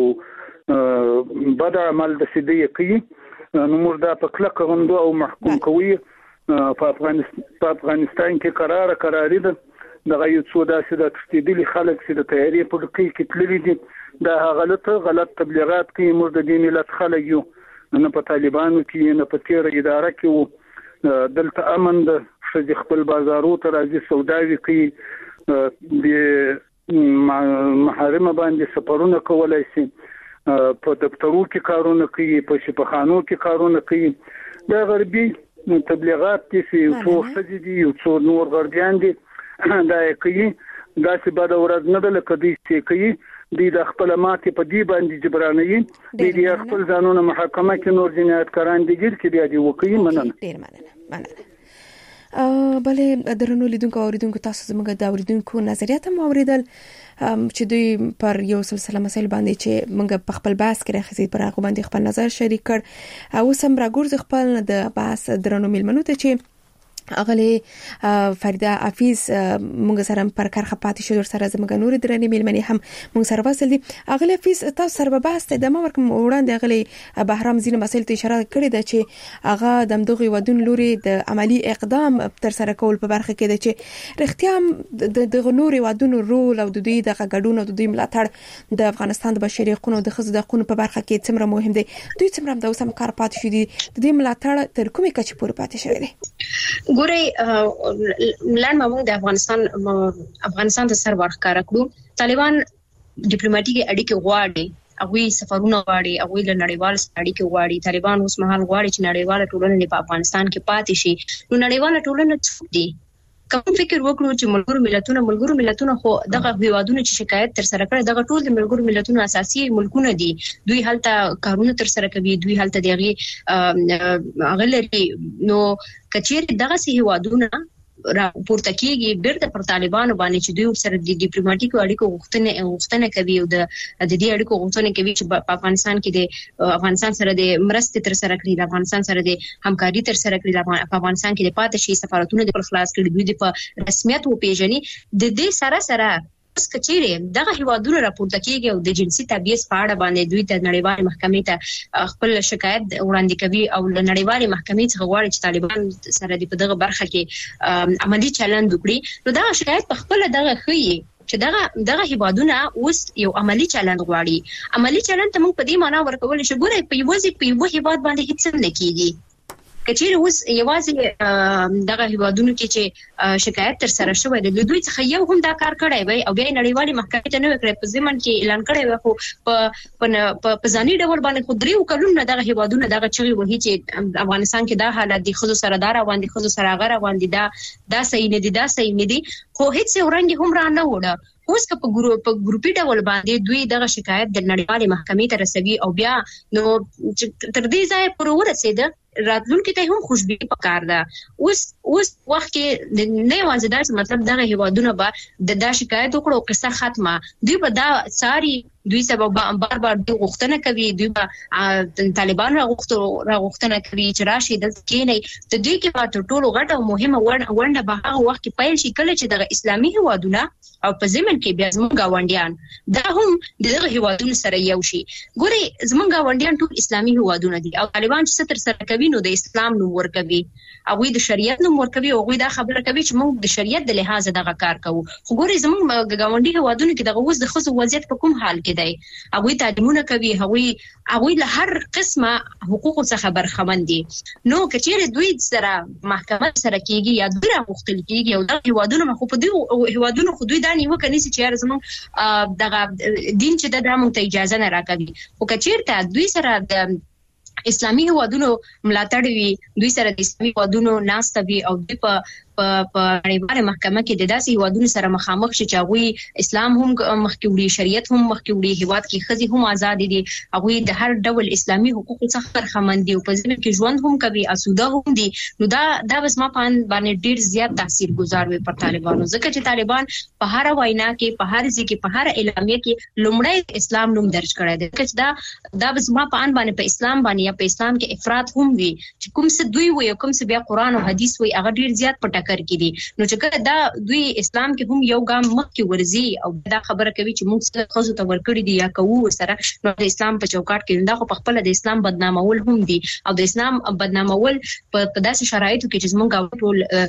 بد عمل د سیدی کوي. نو موږ دا په کلکه غندو او محکوم کوي. په افغانستان کې قرار قراری ده. دغه یو څو داسې د تشدیدي خلک چې د تیاری په کې کې تللی دي، دا غلط غلط تبلیغات کوي. موږ د دې ملت خلک یو، نه په طالبانو کې نه په تیر اداره کې وو. دلته امن ده، ښځې خپل بازارو ته راځي، سوداوي کوي، د محارمه باندې سفرونه کولای شي، په دفترو کې کارونه کوي، په شفاخانو کې کارونه کوي. دا غربي تبلیغات دي چې څو ښځې دي یو څو نور غربیان دي دا یې کوي. داسې بده ورځ نه ده لکه دوی چې کوي. دوی د خپل ماتې په دې باندې جبرانوي. دوی د خپل ځانونه محاکمه کې نور جنایتکاران دي ګیر کې بیا دي وکوي. مننه. ډېر مننه. مننه. بلې درنو لیدونکو او اوریدونکو تاسو زموږ د اوریدونکو نظریات هم اوریدل چې دوی پر یو سلسله مسایل باندې چې موږ په خپل بحث کې راخصي پر هغه باندې خپل نظر شریک کړ او سم راګورځ خپل د بحث درنو میلمنو ته چې اغلی فریده حفیظ موږ سره پر کارخه پاتې شو سره زموږ نور درنې میلمنې هم موږ سره وصل دي. اغلی حفیظ تاسو سره بحث ته د مورکم وړاندې اغلی بهرام زین مسایل ته اشاره کړې ده چې هغه د دغه ودون لوري د عملی اقدام تر سره کول په برخه کې ده چې رښتیا د نور ودون رول او د دوی د غډون او د دوی ملاتړ د افغانستان د بشري حقوقو د خزو د حقوقو په برخه کې څومره مهم دي. دوی څومره د اوسم کار پاتې شو دي د دې ملاتړ تر کومه کچې پورې پاتې شوی دی؟ ګوري لړ مو د افغانستان افغانستان د سر ورخاره کړو. طالبان ډیپلوماټیکي اړیکې غواړي، هغه سفرونه غواړي، هغه له نړیوال اړیکې غواړي. طالبان اوس مهال غواړي چې نړیواله ټولنه په افغانستان کې پاتې شي. نو نړیواله ټولنه څه دي؟ کوم فکر وکړو چې ملګرو ملتونو ملګرو ملتونو خو دغه هیوادونو چې شکایت تر سره کړ دغه ټول د ملګرو ملتونو اساسي ملکونه دي. دوی هلته کارونه تر سره کوي، دوی هلته دغه غلري. نو کچیر دغه سي هیوادونه را پورته کیږي بیرته پر طالبانو باندې چې دوی سره د ډیپلوماټیکو اړیکو غوښتنه غوښتنه کوي او د دې اړیکو غوښتنه کوي چې په افغانستان کې د افغانستان سره د مرستې تر سره کړي، د افغانستان سره د همکاري تر سره کړي، په افغانستان کې د پاتې شي سفارتونه د خلاص کړي، دوی د په رسمیت و پیژني. د دې سره سره کچېره دغه هیوادونو راپورته کیږي او د جنسي تبعیض په اړه باندې دوی ته نړیوال محکمې ته خپل شکایت وړاندې کوي او نړیوال محکمې څخه غواړي چې طالبان سره د دغه برخه کې عملی چلند وکړي. نو دا شکایت په خپل دغه خوي چې دغه دغه هیوادونه اوس یو عملی چلند غواړي. عملی چلند ته موږ په دې معنی ورکول شي ګوره په یو ځای په یو هیواد باندې هیڅ نه کیږي. کچیر اوس یوازې دغه هیوادونو کې چې شکایت تر سره شوی دی دوی څخه یو هم دا کار کړی وي او بیا نړیوالې محکمې ته نه وکړي په ځمن کې اعلان کړی وي، خو په په ځاني ډول باندې خو دریو کلونو دغه هیوادونه دغه چغي وهي چې افغانستان کې دا حالت دي، خزو سره دار باندې خزو سره غره باندې دا دا صحیح نه دي دا صحیح نه دي، خو هیڅ ورنګ هم را نه وړه. اوس که په ګروپ په ګروپي ډول باندې دوی دغه شکایت د نړیوالې محکمې ته رسوي او بیا نو تر دې ځای پورې ورسېده راتلونکي ته هم خوشبیني پکار ده. اوس اوس وخت کې نه یوازې دا مطلب دغه هیوادونه به د دا شکایت وکړو قصه ختمه، دوی به دا ساري دوی سبب بار بار دوی غوښتنه کوي، دوی به طالبان را غوښتنه کوي چې راشي دلته کېني. د دوی کې به ټولو غټه او مهمه ونډه به هغه وخت کې پیل شي کله چې دغه اسلامي هیوادونه او په ځمن کې بیا زموږ گاونډیان دا هم دغه هیوادونو سره یو شي. ګوري زموږ گاونډیان ټول اسلامي هیوادونه دي او طالبان چې ستر سره کوي نو د اسلام نوم ورکوي، هغه د شریعت نوم ورکوي او هغه دا خبره کوي چې موږ د شریعت د لحاظ دغه کار کوو. خو ګوري زموږ گاونډي هیوادونو کې دغه اوس د خصو وضعیت په کوم حال کې دی؟ هغه تعلیمونه کوي، هغه هغه له هر قسمه حقوق څخه برخمن دي. نو کچېره دوی سره محکمه سره کیږي یا دوی راغختل کیږي او د هیوادونو مخ په دوی هیوادونو خو دوی دا نیو کني چې یار زموږ دغه دین چې د دامو ته اجازه نه راکوي. او کچېرته دوی سره د اسلامي هیوادونو ملاتړ وي، دوی سره د اسلامي هیوادونو ناست وي او دوی په په نړیواله محکمه کې د داسې هیوادونو سره مخامخ شي چې هغه اسلام هم مخکې وړي، شریعت هم مخکې وړي، هیواد کې خزي هم آزاد دي، هغه د هر ډول اسلامي حقوقو څخه برخمن دي او په ځینو کې ژوند هم کوي، اسوده هم دي. نو دا دا بس ما باندې ډیر زیات تاثیرګذار وي پر طالبانو، ځکه چې طالبان په هر وینا کې په هر ځای کې په هر اعلامیه کې لومړی اسلام نوم درج کړی دی. چې دا دا بس ما په ان باندې په اسلام باندې یا په اسلام کې افراط هم وي چې کوم څه دوی وي او کوم څه بیا قران او حديث وي هغه ډیر زیات پټ کر کې دي. نو چې کله دا دوی اسلام کې هم یو ګام مخکې ورزي او دا خبره کوي چې موږ څه خزو ته ورکړی دي یا کوو سره، نو د اسلام په چوکاټ کې دا خو په خپل د اسلام بدنامول هم دي او د اسلام بدنامول په داسې شرایطو کې چې موږ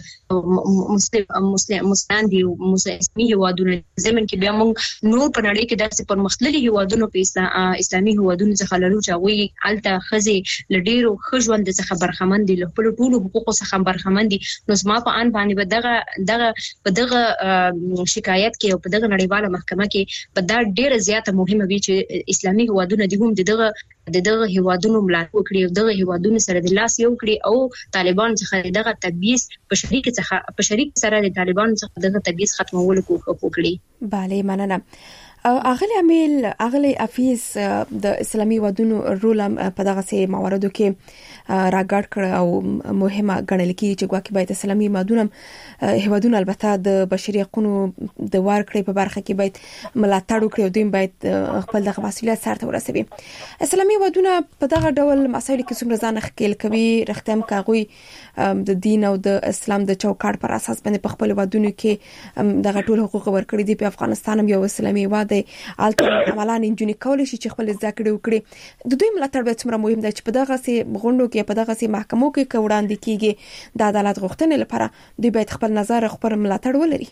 ټول مسلم مسلم مسلمان دي او مسلمي هیوادونه زمين کې بیا موږ نور په نړۍ کې داسې پرمختللي هیوادونو په اسلامي هیوادونو څخه لرو چې هغه الته خزي لډیرو خژوند څخه برخمن دي، له خپل ټولو حقوقو څخه برخمن دي. نو زما په ان باندې دغه دغه په دغه شکایت کې او په دغه نړیواله محکمه کې په دا ډیره زیاته مهمه وي چې اسلامي هیوادونه دي هم دغه دغه هیوادونو ملاتړ وکړي او دغه هیوادونو سره د لاس یو کړي او طالبان څخه دغه تبعیض په شریک څخه په شریک سره د طالبان څخه دغه تبعیض ختمولو کوښښ وکړي. bale مننه. اغلی امیل اغلی افیس د اسلامي ودونو رول په دغه سي مواردو کې راګړ کړ او مهمه ګڼل کیږي چې ګواکې باید اسلامي مادونم هیوادونه البته د بشري حقوقو د وار کړې په برخه کې باید ملاتړ وکړي او دوی باید خپل د مسؤلیت سره ورسوي. اسلامي ودونه په دغه ډول مسایل کې څومره ځان خکېل کوي رختم کاغوي د دین او د اسلام د چوکاټ پر اساس باندې په خپل ودونو کې دغه ټول حقوق ورکړي دي. په افغانستان هم یو اسلامي واده الته عملاً انجونی کول شي چې خپل ذکر وکړي. د دوی ملاتړ به څومره مهم دی چې په دغه سي غونډو کې په دغه سي محکمو کې کوړاندې کیږي د عدالت غوښتنې لپاره دوی باید خپل نظر خپل ملاتړ ولري.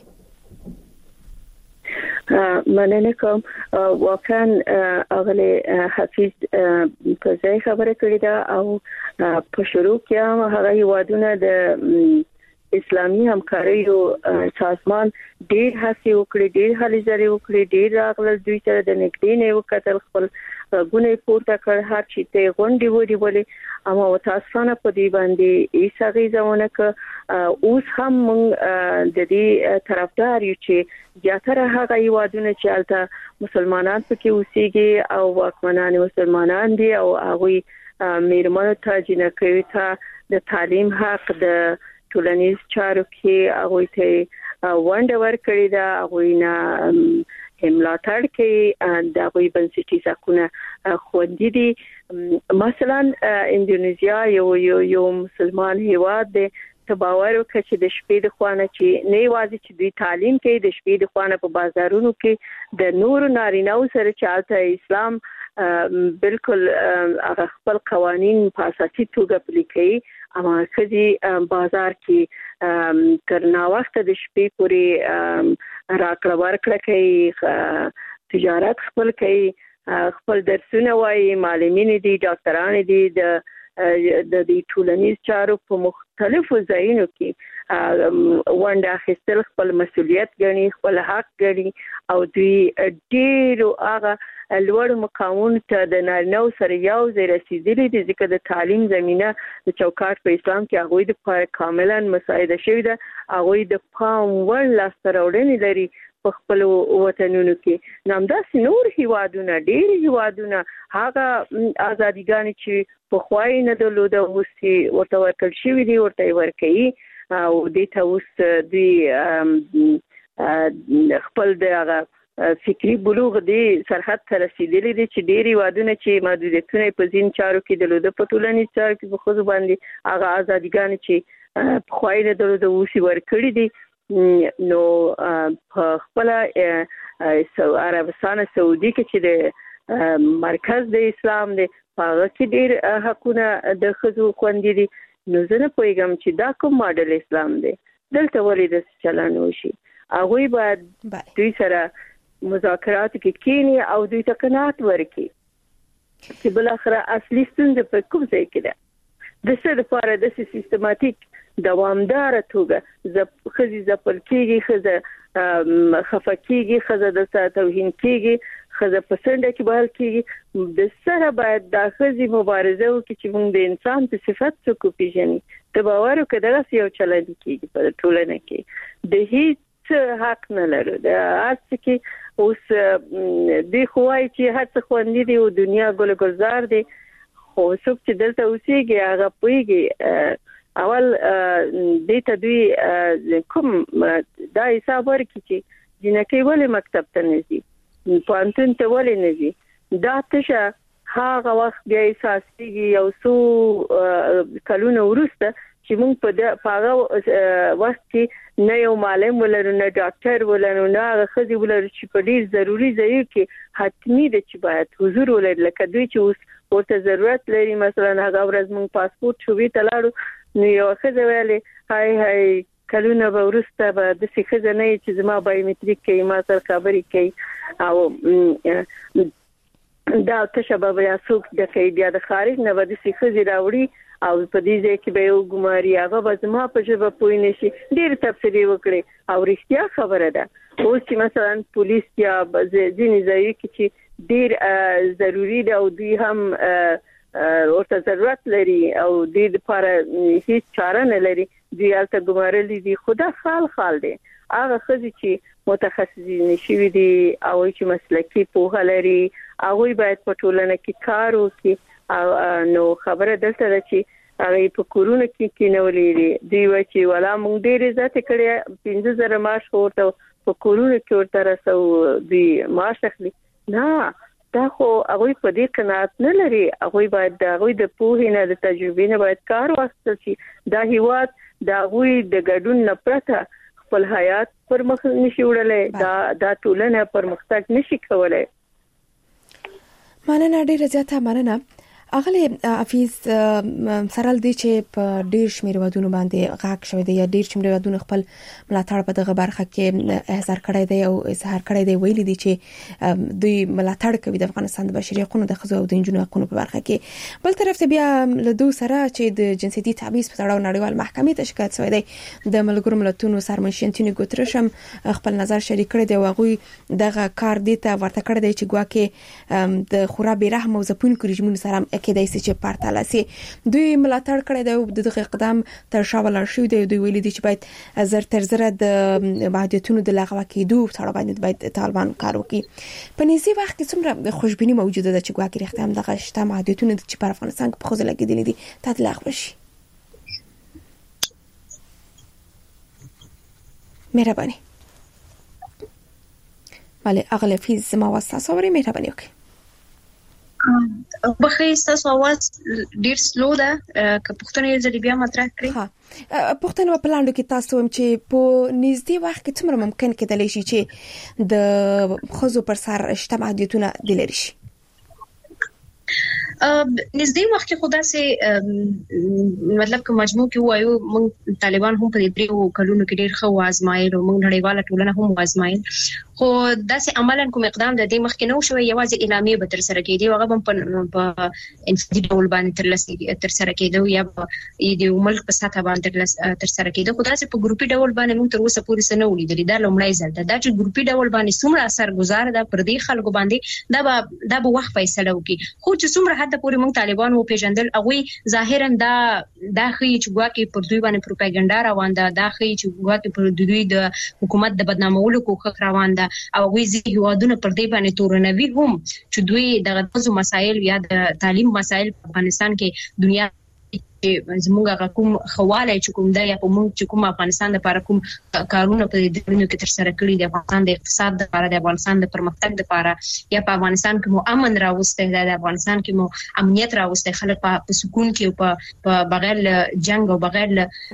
مننه کوم. واقعا اغلی حفیظ په ځای خبره کړې ده او په شروع کې هغه هیوادونه د اسلامي همکاریو سازمان ډېر هڅې وکړې ډېر هلې ځلې وکړې ډېر راغلل دوی سره د نږدې نه وکتل خپل غونې پورته کړ هر چی ته غونډې وړي ولې اما وتاسفانه په دې باندې ایساغي ځونه ک اوس هم د دې طرفدار یو چې زیاتره هغه یوادونه چې البته مسلمانان پکې اوسېږي او واکمنان مسلمانان دي او هغه میرمنو ته جنکوي ته د تعلیم حق د ټولنیز چارو کې هغه ته ونډه ورکړې ده هغه نه هملاتړ کې د هغه بنسټي ځکونه خوندې دي. مثلا انډونیزیا یو یو یو مسلمان هیواد دی ته باور وکړه چې د شپې د خوانه چې نه یوازې چې دوی تعلیم کوي د شپې د خوانه په بازارونو کې د نور نارینه‌و سره چالتہ اسلام بالکل هغه خپل قوانين په اساسي توګه پلي کوي اما خدي بازار کې تر نا وخت د شپې پورې راکړه ورکړه کوي تجارت خپل کوي خپل درسونه وايي معلمین دي ډاکټران دي د د دې ټولنیز چارو په مختلفو ځایونو کې ونډه اخیستل خپل مسؤلیت ګڼي خپل حق ګڼي او دوی ډېر هغه لوړ مقامونو ته د نارینه‌و سره یو ځای رسیدلي دي ځکه د تعلیم زمينه د چوکاټ په اسلام کې هغه د پر کاملا مساعده شوی ده هغه د پام ور لاسته راوړنې لري په خپل وطنونو کې. نامداسې نور هیوادونه ډېر هیوادونه هغه ازاديګان چې په خوای نه درلوده اوس ورته ورکړل شوی دي ورته ورکړي او د تاسو د خپل دغه فکری بلوغ دی سرحد ته رسیدلی دي چې ډېری وادونه چې محدودیتونه په ځین چارو کې درلوده په ټولنیز چارو کې په خو باندې هغه ازاديګان چې په خوای نه درلوده اوس ورکړي دي نو په خپل عربستان سعودي کې چې د مرکز د اسلام دی هغه کې ډېر حقونه د خزو خوندې دي نو زه نه پوهیږم چې دا کوم ماډل اسلام دی دلته ولې د چلن وشي هغه باید دوی سره مذاکرات کې کینی او دوی ته قناعت ورکړي چې بل اخره اصلي ستونزه په کوم ځای کې ده د څه لپاره د سیستماتیک دوامدار توګه ز خزي زپل کېږي خزه خفقيږي خزه د توهین کېږي خزه پسنده کې بهر کېږي د سره باید د خزي مبارزه وکړي چې موږ د انسان په صفت څخه پیژني ته باور وکړه دغه یو چلند کېږي په ټولنه کې د هیڅ حق نه لرو د هڅه کې اوس د خوای چې هڅه خوندې دی او دنیا ګل گلزار دی خو څوک چې دلته اوسېږي هغه پويږي اول د ته دوی کوم دا حساب ورکړي چې جنکې ولې مکتب ته نه ځي پانتون ته ولې نه ځي دا تشه هغه وخت بیا احساسيږي یو څو کلونه ورسته چې موږ په هغه وخت کې نه یو معلم ولرو نه ډاکټر ولرو نه هغه خزي ولرو چې په ډیر ضروری ځای کې حتمی دي چې باید حضور ولري لکه دوی چې اوس ورته ضرورت لري مثلا هغه ورځ موږ پاسپورت شوې تلاړو نو یو خزه ویلې هاي هاي کلونه به ورسته به د څه نه چې زما بایومټریک کې ما سره خبرې کوي او دا تشبه بیا څوک د کې بیا د خارج نه به د څه راوړي او په دې ځای کې به یو ګماري هغه به زما په ژبه پوي نشي ډېر تفصیلی وکړي او رښتیا خبره ده اوس چې مثلا پولیس یا ځینې ځای کې چې ډېر ضروری ده او دوی هم ورته ضرورت لري او د دې لپاره هیڅ چاره نه لري دی الته ګمارلې دي خدا خال خال دي هغه خزي چې متخصصین شوي دي او چې مسلکي پوهه لري هغه باید په ټولنه کې کار وکړي نو خبره دلته ده چې هغه په کورونه کې کینولې دی و چې ولا مونږ ډېر عزت کړی پنځه زره معاش ورته په کورونه کې ورته رسو دی معاش اخلي نه دا خو هغه په دې قناعت نه لري هغه باید د هغه د پوهې نه د تجربې نه باید کار واخیستل شي دا هیواد دا هغه د ګډون نه پرته خپل حیات پر مخ نشي وړلای دا د ټولنه پر مختګ نشي کولای مننه ډیره زیاته مننه اغلی حفیظ سرال دی چې په ډیر شمیر ودونو باندې غاک شوی دی یا ډیر شمیر ودونو خپل ملاتړ په دغه برخه کې احضار کړی دی او اظهار کړی دی ویلي دی چې دوی ملاتړ کوي د افغانستان د بشري حقوقو د ښځو او د نجونو حقوقو په برخه کې بل طرف ته بیا له دوی سره چې د جنسیتي تبعیض په اړه نړیوال محکمې ته شکایت شوی دی د ملګرو ملتونو سرمنشي انټونیو ګوتریش هم خپل نظر شریک کړی دی او هغه دغه کار دی ته ورته کړی دی چې ګواکې د خورا بیرحم او ځپونکو رژیمونو سره کېدای شي چې پارتاله سي دوی ملاتړ کړی دی د دغه اقدام تر شا ولاړ شوی دی دوی ویلي دي چې باید زر تر زر د محدودیتونو د لغوه کېدو سره باندې باید طالبان کار وکړي په نږدې وخت کې څومره خوشبیني موجوده ده چې ګواکې رښتیا هم دغه شته محدودیتونه چې په افغانستان کې په خوځ لګېدلې دي ته لغوه شي مهرباني بله اغله فیز ما واسطه سوری مهرباني وکړئ بخې تاسو اواز ډیر سلو ده که پښتنې ځلې بیا مطرح کړئ ها پښتنه په لاندو کې تاسو هم چې په نږدې وخت کې څومره ممکن کېدلی شي چې د خزو پر سر شته محدودیتونه د لري شي نږدې وخت کې خدا سي مطلب که مجموع کې وایو موږ طالبان هم په دې دریو کلونو کې ډېر ښه وازمایل او موږ نړیواله ټولنه هم وازمایل خو داسې عملاً کوم اقدام د دې مخکې نه شوی یوازې اعلامیه به تر سره کېدی هغه هم په انفرادي ډول باندې تر لاسه تر سره کېدو یا د ملک په سطح باندې تر سره کېدو خو داسې په ګروپي ډول باندې موږ تر اوسه پورې څه نه ولیدل دا لومړی ځل ده دا چې ګروپي ډول باندې څومره اثرګزار ده پر دې خلکو باندې دا به دا به وخت فیصله وکړي خو چې څومره حد پورې موږ طالبان و پیژندل هغه ظاهرا دا دا خي چې ګواکې پر دوی باندې پروپاګاندا روان ده دا خي چې ګواکې پر دوی د حکومت د بدنامولو کوښښ روان ده او ویزي هوادونه پر دې باندې تورنوي هم چې دوی د غوښتنو مسایل یا د تعلیم مسایل په افغانستان کې دنیا زموږه کوم خواله چې کوم دا یا په موږ چې کوم افغانستان لپاره کوم کارونه په دې ډول کې تر سره کړی د افغانستان د اقتصاد لپاره د افغانستان د پرمختګ لپاره یا په افغانستان کې مو امن راوسته د افغانستان کې مو امنیت راوسته خلک په سکون کې او په بغیر جنگ او بغیر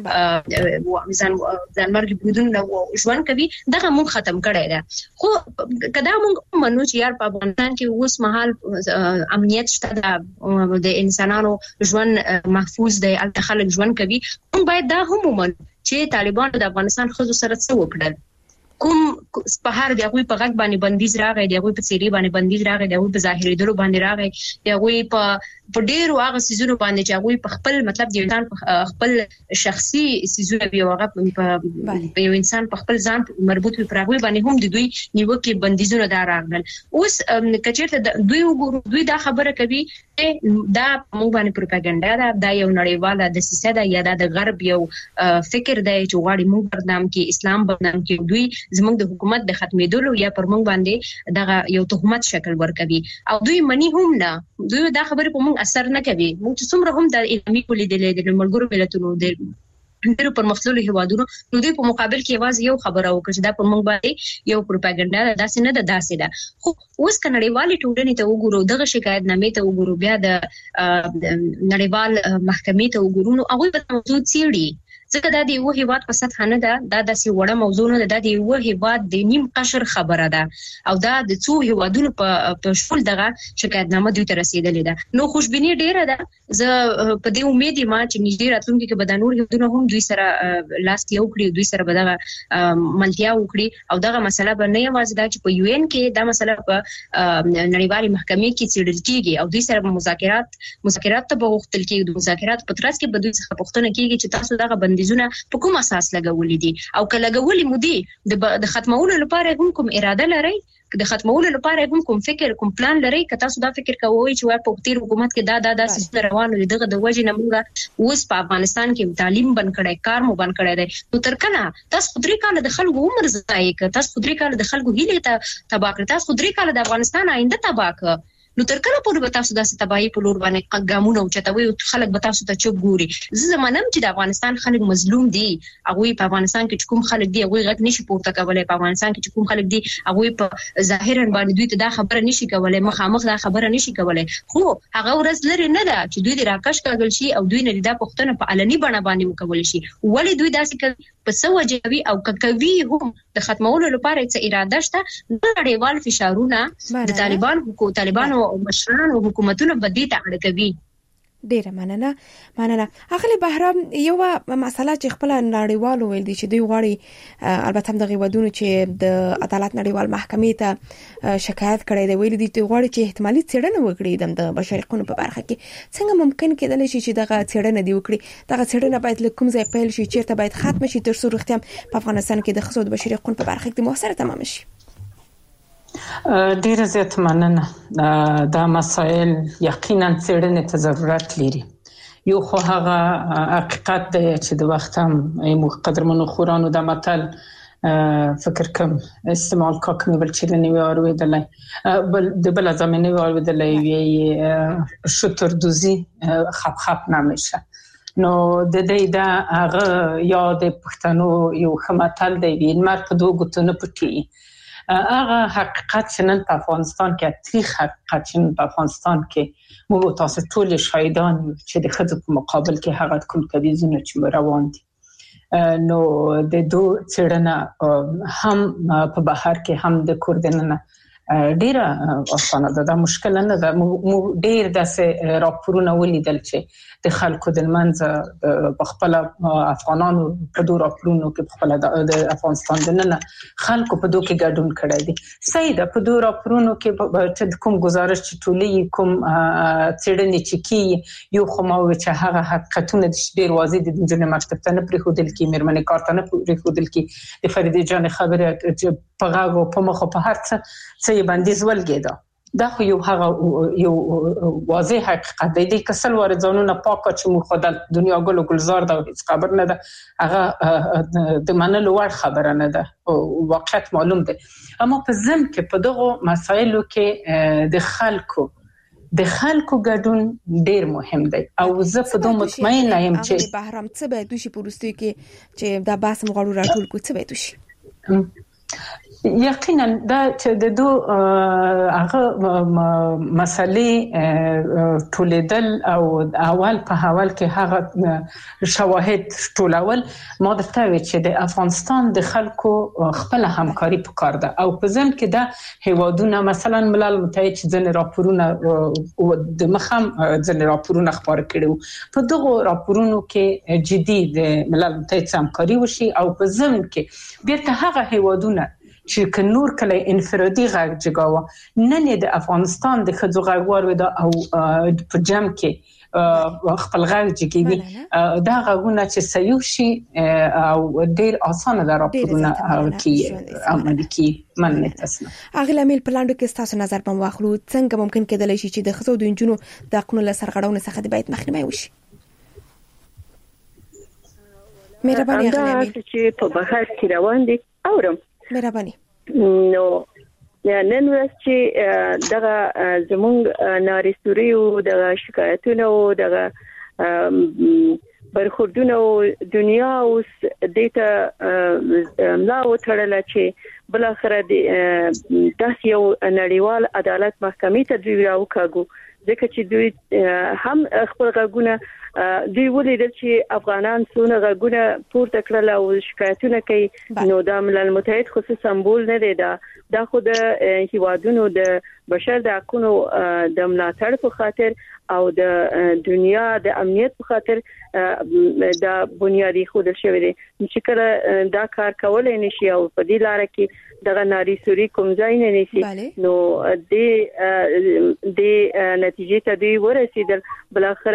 ځان ځانمرګ بدون ژوند کوي دغه مون ختم کړی دا خو کدا مونږ منو چې یار په افغانستان کې اوس مهال امنیت شته د انسانانو ژوند محفوظ د الته خلک ژوند کوي هم باید دا هم ومن چې طالبان د افغانستان خزو سره څه وکړل کوم په هر دی هغه په غږ باندې بندیز راغی دی هغه په سری باندې بندیز راغی دی هغه په ظاهري درو باندې راغی دی هغه په په ډیرو هغه سيزونو باندې چې هغه په خپل مطلب دی انسان خپل شخصي سيزونه دی هغه په یو انسان په خپل ځان مربوط وي پر هغه باندې هم د دوی نیوکه بندیزونه دا راغلل اوس کچېرته دوی وګورو دوی دا خبره کوي دا موږ باندې پروپاګاندا دا د یو نړیواله د سیاست یا د غرب یو فکر دی چې غواړي موږ بدنام کې اسلام بدنام کې دوی زموږ د حکومت د ختمېدلو یا پر موږ باندې دغه یو تهمت شکل ورکوي او دوی منی هم نه دوی دا خبره په موږ اثر نه کوي موږ څومره هم د اعلامي کولیدلې د ملګرو ملتونو د ډېرو پرمختللو هیوادونو نو دوی په مقابل کې یوازې یو خبره وکړه چې دا پر موږ باندې یو پروپاګاندا ده داسې نه ده داسې ده خو اوس که نړیوالې ټولنې ته وګورو دغه شکایتنامې ته وګورو بیا د نړیوال محکمې ته وګورو نو هغوی به موضوع څېړي ځکه دا د یو هیواد په سطح نه ده دا داسې وړه موضوع نه ده د یو هیواد د نیم قشر خبره ده او دا د څو هیوادونو په شمول دغه شکایتنامه دوی ته رسیدلې ده نو خوشبیني ډیره ده زه په دې امید یم چې نږدې راتلونکي کې به د نور هیوادونو هم دوی سره لاس یو کړي دوی سره به دغه ملتیا وکړي او دغه مسله به نه یوازې دا چې په یو ان کې دا مسله په نړیوالې محکمې کې څېړل کیږي او دوی سره مذاکرات مذاکرات ته به غوښتل کیږي د مذاکرات په ترڅ کې به دوی څخه پوښتنه کیږي چې تاسو دغه بندي بندیزونه په کوم اساس لګولې دي او کله لګولې مو دي د ختمولو لپاره هم کوم اراده لري د ختمولو لپاره هم کوم فکر کوم پلان لري که تاسو دا فکر کوئ چې وای په تیر حکومت کې دا دا د سیستم روانو دي دغه د وجه نه موږ اوس په افغانستان کې تعلیم بند کړی کار مو بند کړی دی نو تر کله تاسو خو درې کاله د خلکو عمر ضایع کړ تاسو خو درې کاله د خلکو هیله ته تباہ کړ تاسو خو درې کاله د افغانستان آینده تباہ کړ نو تر کله پورې به تاسو داسې تباہي په لور باندې ګامونه اوچتوي او خلک به تاسو ته چوپ ګوري زه زمانم چې د افغانستان خلک مظلوم دي هغه په افغانستان کې کوم خلک دي هغه غږ نشي پورته کولای په افغانستان کې کوم خلک دي هغه په ظاهرا باندې دوی ته دا خبره نشي کولای مخامخ دا خبره نشي کولای خو هغه ورځ لري نه ده چې دوی د راکش کاغل شي او دوی نه دا پښتنه په علني بڼه باندې وکول شي ولی دوی داسې کوي په سوجوي او کوي هم د ختمولو لپاره څه اراده شته د نړیوال فشارونه د طالبان حکومت طالبان او مشران او حکومتونه بدی ته اړه کوي ډیره مننه مننه اخلي بهرام یو مسله چې خپل نړیوال ویل دي چې دوی غواړي البته هم د غوډونو چې د عدالت نړیوال محکمې ته شکایت کړي دی ویل دي چې غواړي چې احتمالي څېړنه وکړي د بشري حقوقو په برخه کې څنګه ممکن کېدل شي چې دغه څېړنه دی وکړي دغه څېړنه باید له کوم ځای پیل شي چیرته باید ختم شي تر څو وروسته په افغانستان کې د خصوص د بشري حقوقو په برخه کې موثر تمام شي ډیر زیات مننه دا مسائل یقینا څېړنې ته ضرورت لري یو خو هغه حقیقت دی چې د وخت هم قدرمنو خورانو د متل فکر کوم استعمال کوم بل چې نه ورویدلای بل د بل زمینه ورویدلای وی شتر دوزی خپ خپ نمیشه نو د دې دا هغه یاد پښتنو یو خمتل دی وین مر په دوه ګوتونه پټي هغه حقیقت چې نن په افغانستان کې تاریخ حقیقت چې په افغانستان کې مو تاسو ټول شاهدان چې د خځو په مقابل کې هغه کوم کبیزونه چې روان دي نو د دوه څېړنه هم په بهر کې هم د کوردننه ډیره اسانه ده دا مشکل نه ده مو ډیر داسې راپورونه ولیدل چې د خلکو د منځ په خپل افغانانو په دوه راپورونو کې خپل د افغانستان د نن خلکو په دوه کې ګډون کړی دي صحیح ده په دوه راپورونو کې چې کوم گزارش چې ټولې کوم څېړنې چې کی یو خو ما چې هغه حقیقتونه ډیر واضح دي د جن مکتب ته نه پریښودل کی مېرمنې کار ته نه پریښودل کی د فريدي جان خبره چې په غاغو په مخ په هر څه څه باندې ولګیدا دا خو یو هغه یو واضح حقیقت دی د کسل ور ځانونه پاک چې مو خدای دنیا ګل ګلزار دا هیڅ خبر نه ده هغه د منلو ور خبره نه ده واقعیت معلوم ده اما په ځم کې په دغه مسایلو کې د خلکو د خلکو ګډون ډیر مهم دی او زه په دوه مطمئنه یم چې بهرام څه به دوی په پروستو کې چې دا باسم غړو راټول کو څه به دوی یقینا دا چې د دوه هغه مسلې ټولیدل او اول په اول کې هغه شواهد ټولول ما درته وی چې د افغانستان د خلکو خپل همکاري پکار ده او په ځم کې دا هیوادونه مثلا ملل متحد چې ځنې راپورونه د مخم ځنې راپورونه خبر کړي په دغه راپورونو کې جدي د ملل متحد همکاري وشي او په ځم کې بیرته هغه هیوادونه چې نور کله انفرادي غږ جګاوه نن د افغانستان د خځو غږ وروده او په جام کې خپل غږ جګوي دا غږونه چې سيوشي او ډیر اسانه ده راپورونه کې عملي کې مننه تاسو اغه لامل پلاندو کې تاسو نظر په واخلو څنګه ممکن کېدلی شي چې د خځو د انجونو د حقوقو له سرغړونې څخه د باید مخنیوي وشي مهرباني اغه لامل چې په بهر کې روان دي اورم مهرباني نو نن ورځ چې دغه زمونږ نارسوري او دغه شکایتونه او دغه برخوردونه دنیا اوس دته لا وتړل چې بل اخر د داس یو نړیوال عدالت محکمې ته دوی راوکاګو ځکه چې دوی هم خپل غوونه دوی ولیدل چې افغانان څونه غوونه پورته کړل او شکایتونه کوي نو د ملل متحد خصوصي سمبول نه دی دا د خود هیوادونو د بشر د حقوقو د ملاتړ په خاطر او د دنیا د امنیت په خاطر د بنیادی خود شوی دی چې کله دا کار کولای نشي او په دې لار کې دغه ناری سوري کوم ځای نه نشي نو د د نتیجې ته دی ورسېدل بل اخره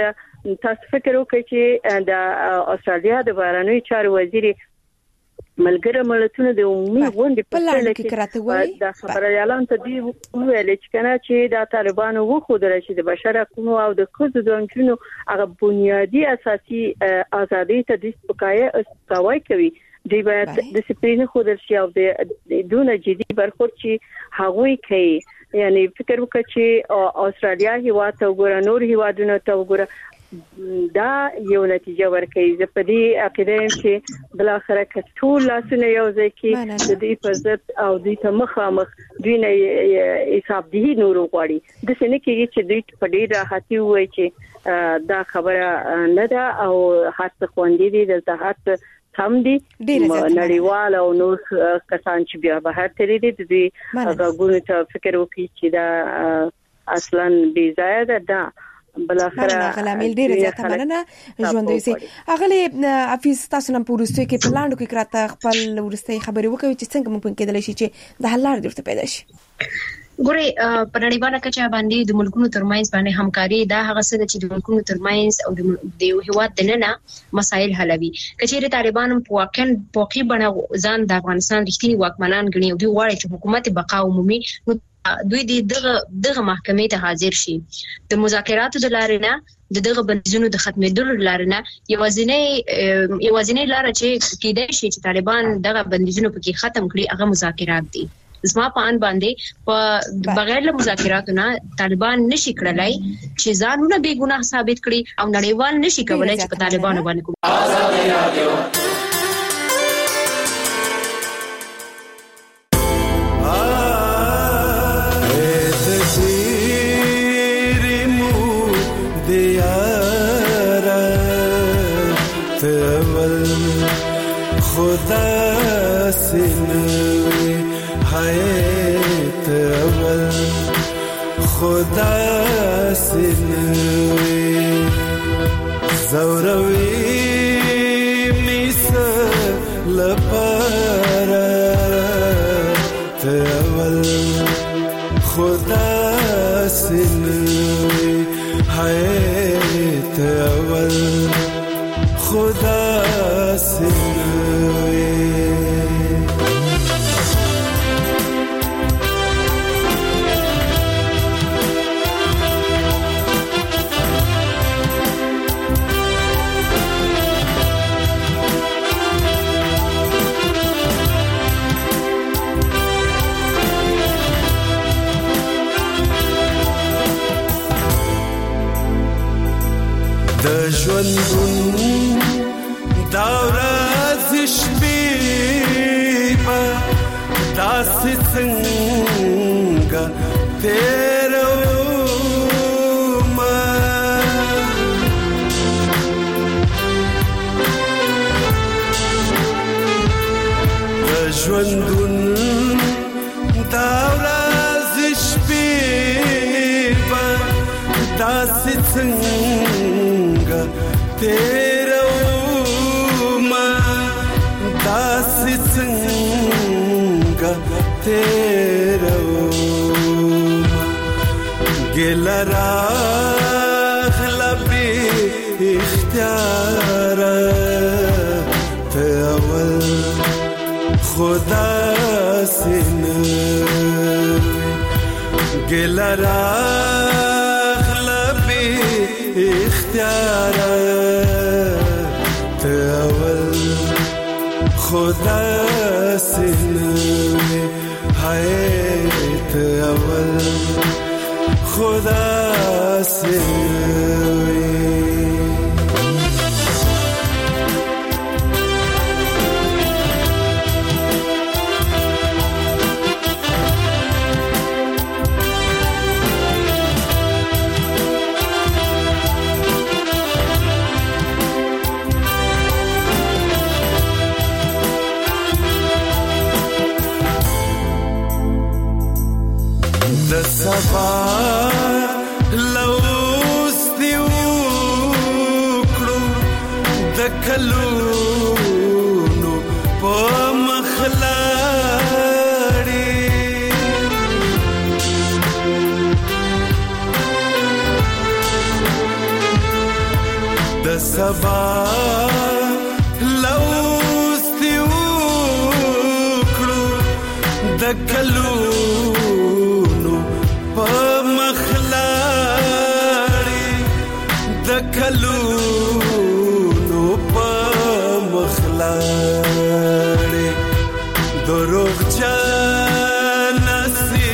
تاسو فکر وکړئ چې د استرالیا د بهرنیو چارو وزیر ملګری ملتونو د عمومي غونډې په لړ کې کراته وایي د خبريالان ته دی ویل چې کنه چې د طالبانو وخت درشي د بشر حقوقو او د خځو د انجونو هغه بنیادی اساسي ازادي ته د سپکایي استوای کوي دی باید د سپرین خودل شي او د دونه جدي برخورد چې هغوی کوي یعنی فکر وکړئ چې استرالیا هیواد ته وګوره نور هیوادونو ته وګوره دا یو نتیجه ورکوي زه په دې عقیده یم چې بل اخر کې ټول لاسونه یو ځای کې د دې په ضد او د مخامخ دوی نه حساب دي نور غواړي د سینې کې چې دوی په ډیر راحتي وایي چې دا خبره نه ده او هڅه خوندې دي د هڅه هم دي نړیوال او نور کسان چې بیا بهر ترې دي د دې غوښنه ته فکر وکړي چې دا اصلا بي ځای ده دا بلاخره غلامل ډیره زیاته مننه ژوندوي سي اغلی افیس تاسو نن پورسته کې په لاندو کې کراته خپل ورسته خبري وکوي چې څنګه ممکن کېدل شي چې د حل لار درته پیدا شي ګوري په نړیواله کچه باندې د ملکونو ترمنځ باندې همکاري دا هغه څه چې د ملکونو ترمنځ او د یو هیواد د ننه مسایل حلوي کچېره طالبان په واقعا پوقي بڼه ځان د افغانستان رښتینی واکمنان ګڼي او دوی غواړي چې حکومت بقا عمومي دوی دغه دغه محکمې ته حاضر شي د مذاکراتو د لارې نه د دغه بندیزونو د ختمېدو لارې نه یوازینی یوازینی لار چې کېدای شي چې طالبان دغه بندیزونو پکې ختم کړي هغه مذاکرات دي زما په ان باندې په بغیر له مذاکراتو نه طالبان نشي کړلای چې ځانونه بے ګناه ثابت کړي او نړیوال نشي کولای چې په طالبانو باندې کوم آزادي رادیو خدا سنوي حياة أول خدا سنوي زوروي ميسا لبارا تأول خدا سنوي حياة أول خدا سنوي د ژوندون دا ورځ شپې په داسې څنګه تېرومه د ژوندون دا ورځ شپې په داسې څنګه تېرومه داسې څنګه تېرومه ګیله راغله بې اختیاره ته اول خو داسې نه وې ګیله راغله بې اختیاره خدا سنوي حياة أول خدا سنوي سبا لوس دی وکړو د کلونو په مخلاړي د سبا لوس دیو کړو د کلونو په مخلاړي د کلونو په مخلاړي دروغ جانسي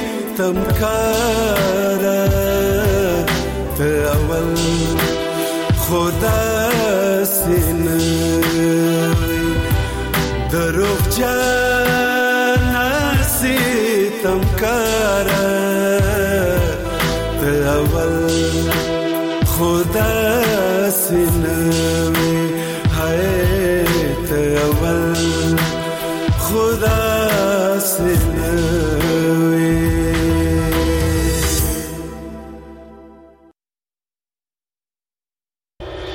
تمکارا ته اول خدا سینوي دروغ جانسي تمکارا ته اول خدا سینوي